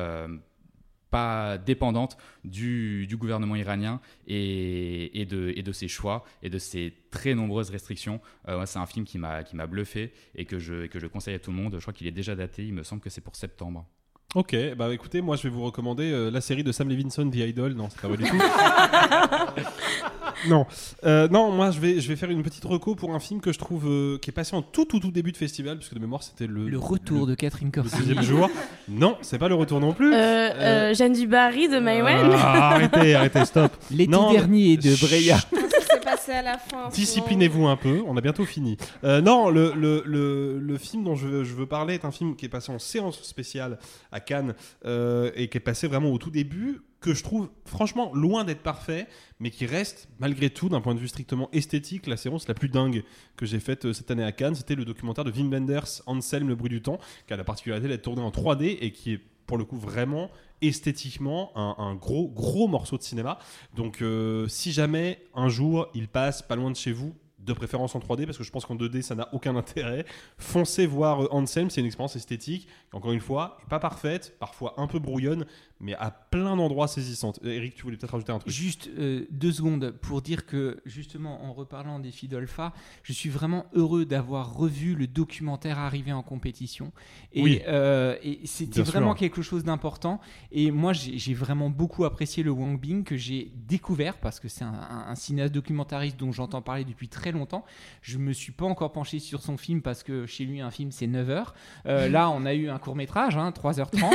pas dépendantes du gouvernement iranien et de ses choix et de ses très nombreuses restrictions. Moi, c'est un film qui m'a bluffé et que je conseille à tout le monde. Je crois qu'il est déjà daté, il me semble que c'est pour septembre. Ok, bah écoutez, moi je vais vous recommander la série de Sam Levinson, The Idol. Non, c'est pas vrai du tout. Non, moi je vais faire une petite reco pour un film que je trouve qui est passé en tout début de festival, puisque de mémoire c'était le retour de Catherine Corsini. Le deuxième jour. Non, c'est pas le retour non plus. Jeanne du Barry de Maïwen. Arrêtez, stop. L'été dernier de Breya. C'est passé à la fin. Disciplinez-vous un peu, on a bientôt fini. Non, le film dont je veux parler est un film qui est passé en séance spéciale à Cannes et qui est passé vraiment au tout début, que je trouve franchement loin d'être parfait, mais qui reste malgré tout d'un point de vue strictement esthétique la séance la plus dingue que j'ai faite cette année à Cannes. C'était le documentaire de Wim Wenders, Anselme, le bruit du temps, qui a la particularité d'être tourné en 3D et qui est pour le coup vraiment esthétiquement un gros morceau de cinéma. Donc si jamais un jour il passe pas loin de chez vous, de préférence en 3D, parce que je pense qu'en 2D ça n'a aucun intérêt, foncez voir Anselme. C'est une expérience esthétique qui, encore une fois, n'est pas parfaite, parfois un peu brouillonne, mais à plein d'endroits saisissante. Eric, tu voulais peut-être rajouter un truc? Juste 2 secondes pour dire que, justement, en reparlant des filles d'Olpha, je suis vraiment heureux d'avoir revu le documentaire arrivé en compétition. Et c'était vraiment quelque chose d'important. Et moi, j'ai vraiment beaucoup apprécié le Wang Bing, que j'ai découvert, parce que c'est un cinéaste documentariste dont j'entends parler depuis très longtemps. Je ne me suis pas encore penché sur son film, parce que chez lui, un film, c'est 9 heures. Là, on a eu un court-métrage, 3h30.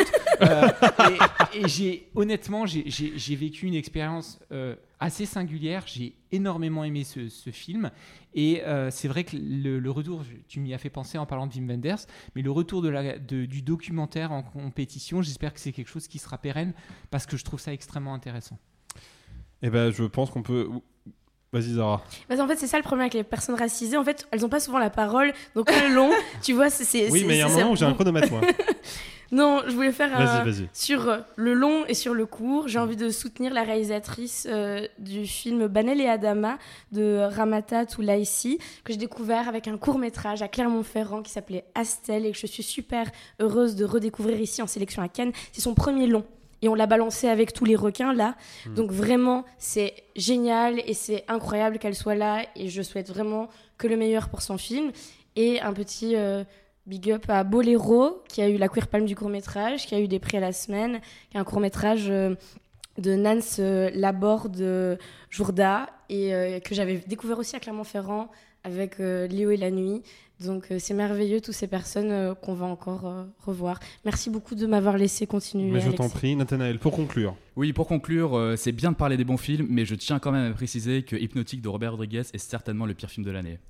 Et honnêtement, j'ai vécu une expérience assez singulière. J'ai énormément aimé ce film. Et c'est vrai que le retour, tu m'y as fait penser en parlant de Wim Wenders, mais le retour du documentaire en compétition, j'espère que c'est quelque chose qui sera pérenne, parce que je trouve ça extrêmement intéressant. Eh ben, je pense qu'on peut... Vas-y Zara. En fait, c'est ça le problème avec les personnes racisées. En fait, elles n'ont pas souvent la parole. Donc le long, tu vois, c'est... Oui, mais il y a un moment où j'ai un chronomètre, moi. Non, je voulais faire vas-y. Sur le long et sur le court. J'ai envie de soutenir la réalisatrice du film Banel et Adama de Ramata Toulaïsi, que j'ai découvert avec un court-métrage à Clermont-Ferrand qui s'appelait Astel et que je suis super heureuse de redécouvrir ici en sélection à Cannes. C'est son premier long. Et on l'a balancé avec tous les requins là. Donc vraiment, c'est génial et c'est incroyable qu'elle soit là. Et je souhaite vraiment que le meilleur pour son film. Et un petit big up à Boléro, qui a eu la Queer Palme du court-métrage, qui a eu des prix à la semaine, qui est un court-métrage de Nance Laborde Jourda, et que j'avais découvert aussi à Clermont-Ferrand avec Léo et la nuit. Donc c'est merveilleux, toutes ces personnes qu'on va encore revoir. Merci beaucoup de m'avoir laissé continuer. Mais je Alexis. t'en prie, Nathanaël, pour conclure. Oui, pour conclure, c'est bien de parler des bons films, mais je tiens quand même à préciser que Hypnotique de Robert Rodriguez est certainement le pire film de l'année.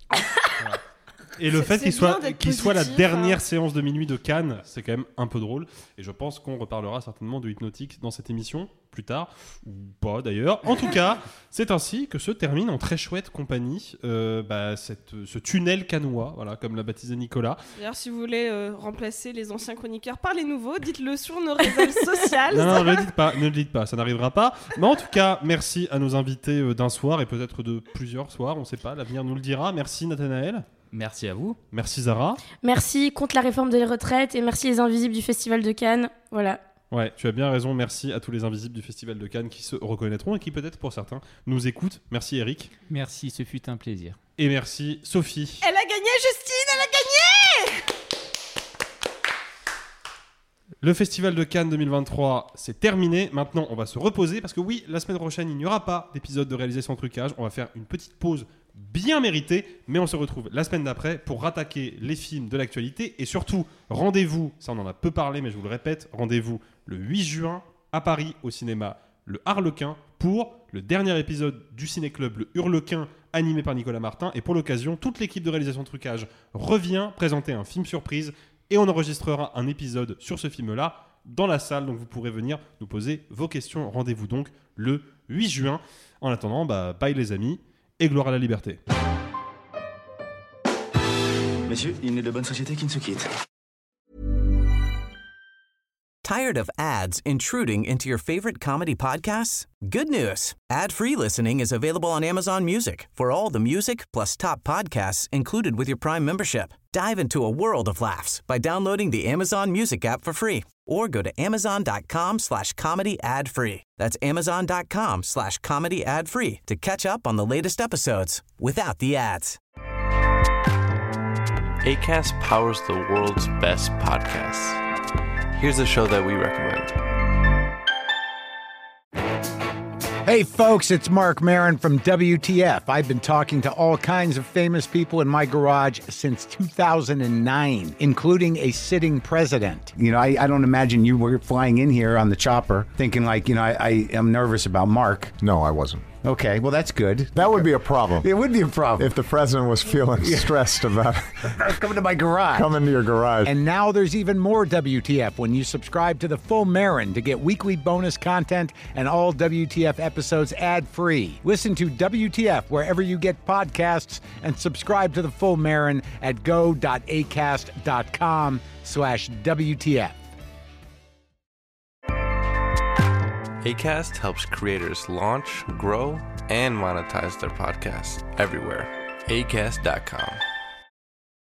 Et le fait qu'il soit la dernière séance de minuit de Cannes, c'est quand même un peu drôle. Et je pense qu'on reparlera certainement de Hypnotique dans cette émission, plus tard, ou pas d'ailleurs. En tout cas, c'est ainsi que se termine en très chouette compagnie ce tunnel cannois, voilà, comme l'a baptisé Nicolas. D'ailleurs, si vous voulez remplacer les anciens chroniqueurs par les nouveaux, dites-le sur nos réseaux sociaux. Non, ne le dites pas, ça n'arrivera pas. Mais en tout cas, merci à nos invités d'un soir et peut-être de plusieurs soirs, on ne sait pas, l'avenir nous le dira. Merci Nathanaël. Merci à vous. Merci Zara. Merci contre la réforme des retraites et merci les Invisibles du Festival de Cannes. Voilà. Ouais, tu as bien raison. Merci à tous les Invisibles du Festival de Cannes qui se reconnaîtront et qui peut-être pour certains nous écoutent. Merci Eric. Merci, ce fut un plaisir. Et merci Sophie. Elle a gagné, Justine, elle a gagné! Le Festival de Cannes 2023, c'est terminé. Maintenant, on va se reposer parce que oui, la semaine prochaine, il n'y aura pas d'épisode de Réalisation Trucage. On va faire une petite pause bien méritée, mais on se retrouve la semaine d'après pour rattaquer les films de l'actualité. Et surtout, rendez-vous, ça on en a peu parlé, mais je vous le répète, rendez-vous le 8 juin à Paris au cinéma Le Harlequin pour le dernier épisode du Ciné-Club Le Hurlequin animé par Nicolas Martin. Et pour l'occasion, toute l'équipe de Réalisation Trucage revient présenter un film surprise et on enregistrera un épisode sur ce film-là dans la salle. Donc vous pourrez venir nous poser vos questions. Rendez-vous donc le 8 juin. En attendant, bye les amis et gloire à la liberté. Messieurs, il n'est de bonne société qui ne se quitte. Tired of ads intruding into your favorite comedy podcasts? Good news. Ad-free listening is available on Amazon Music for all the music plus top podcasts included with your Prime membership. Dive into a world of laughs by downloading the Amazon Music app for free or go to amazon.com/comedy ad-free. That's amazon.com/comedy ad-free to catch up on the latest episodes without the ads. Acast powers the world's best podcasts. Here's a show that we recommend. Hey folks, it's Mark Maron from WTF. I've been talking to all kinds of famous people in my garage since 2009, including a sitting president. You know, I don't imagine you were flying in here on the chopper thinking like, you know, I am nervous about Mark. No, I wasn't. Okay, well, that's good. That would be a problem. It would be a problem. If the president was feeling stressed about coming to my garage. Coming to your garage. And now there's even more WTF when you subscribe to the Full Marin to get weekly bonus content and all WTF episodes ad-free. Listen to WTF wherever you get podcasts and subscribe to the Full Marin at go.acast.com/WTF. Acast helps creators launch, grow, and monetize their podcasts everywhere. Acast.com.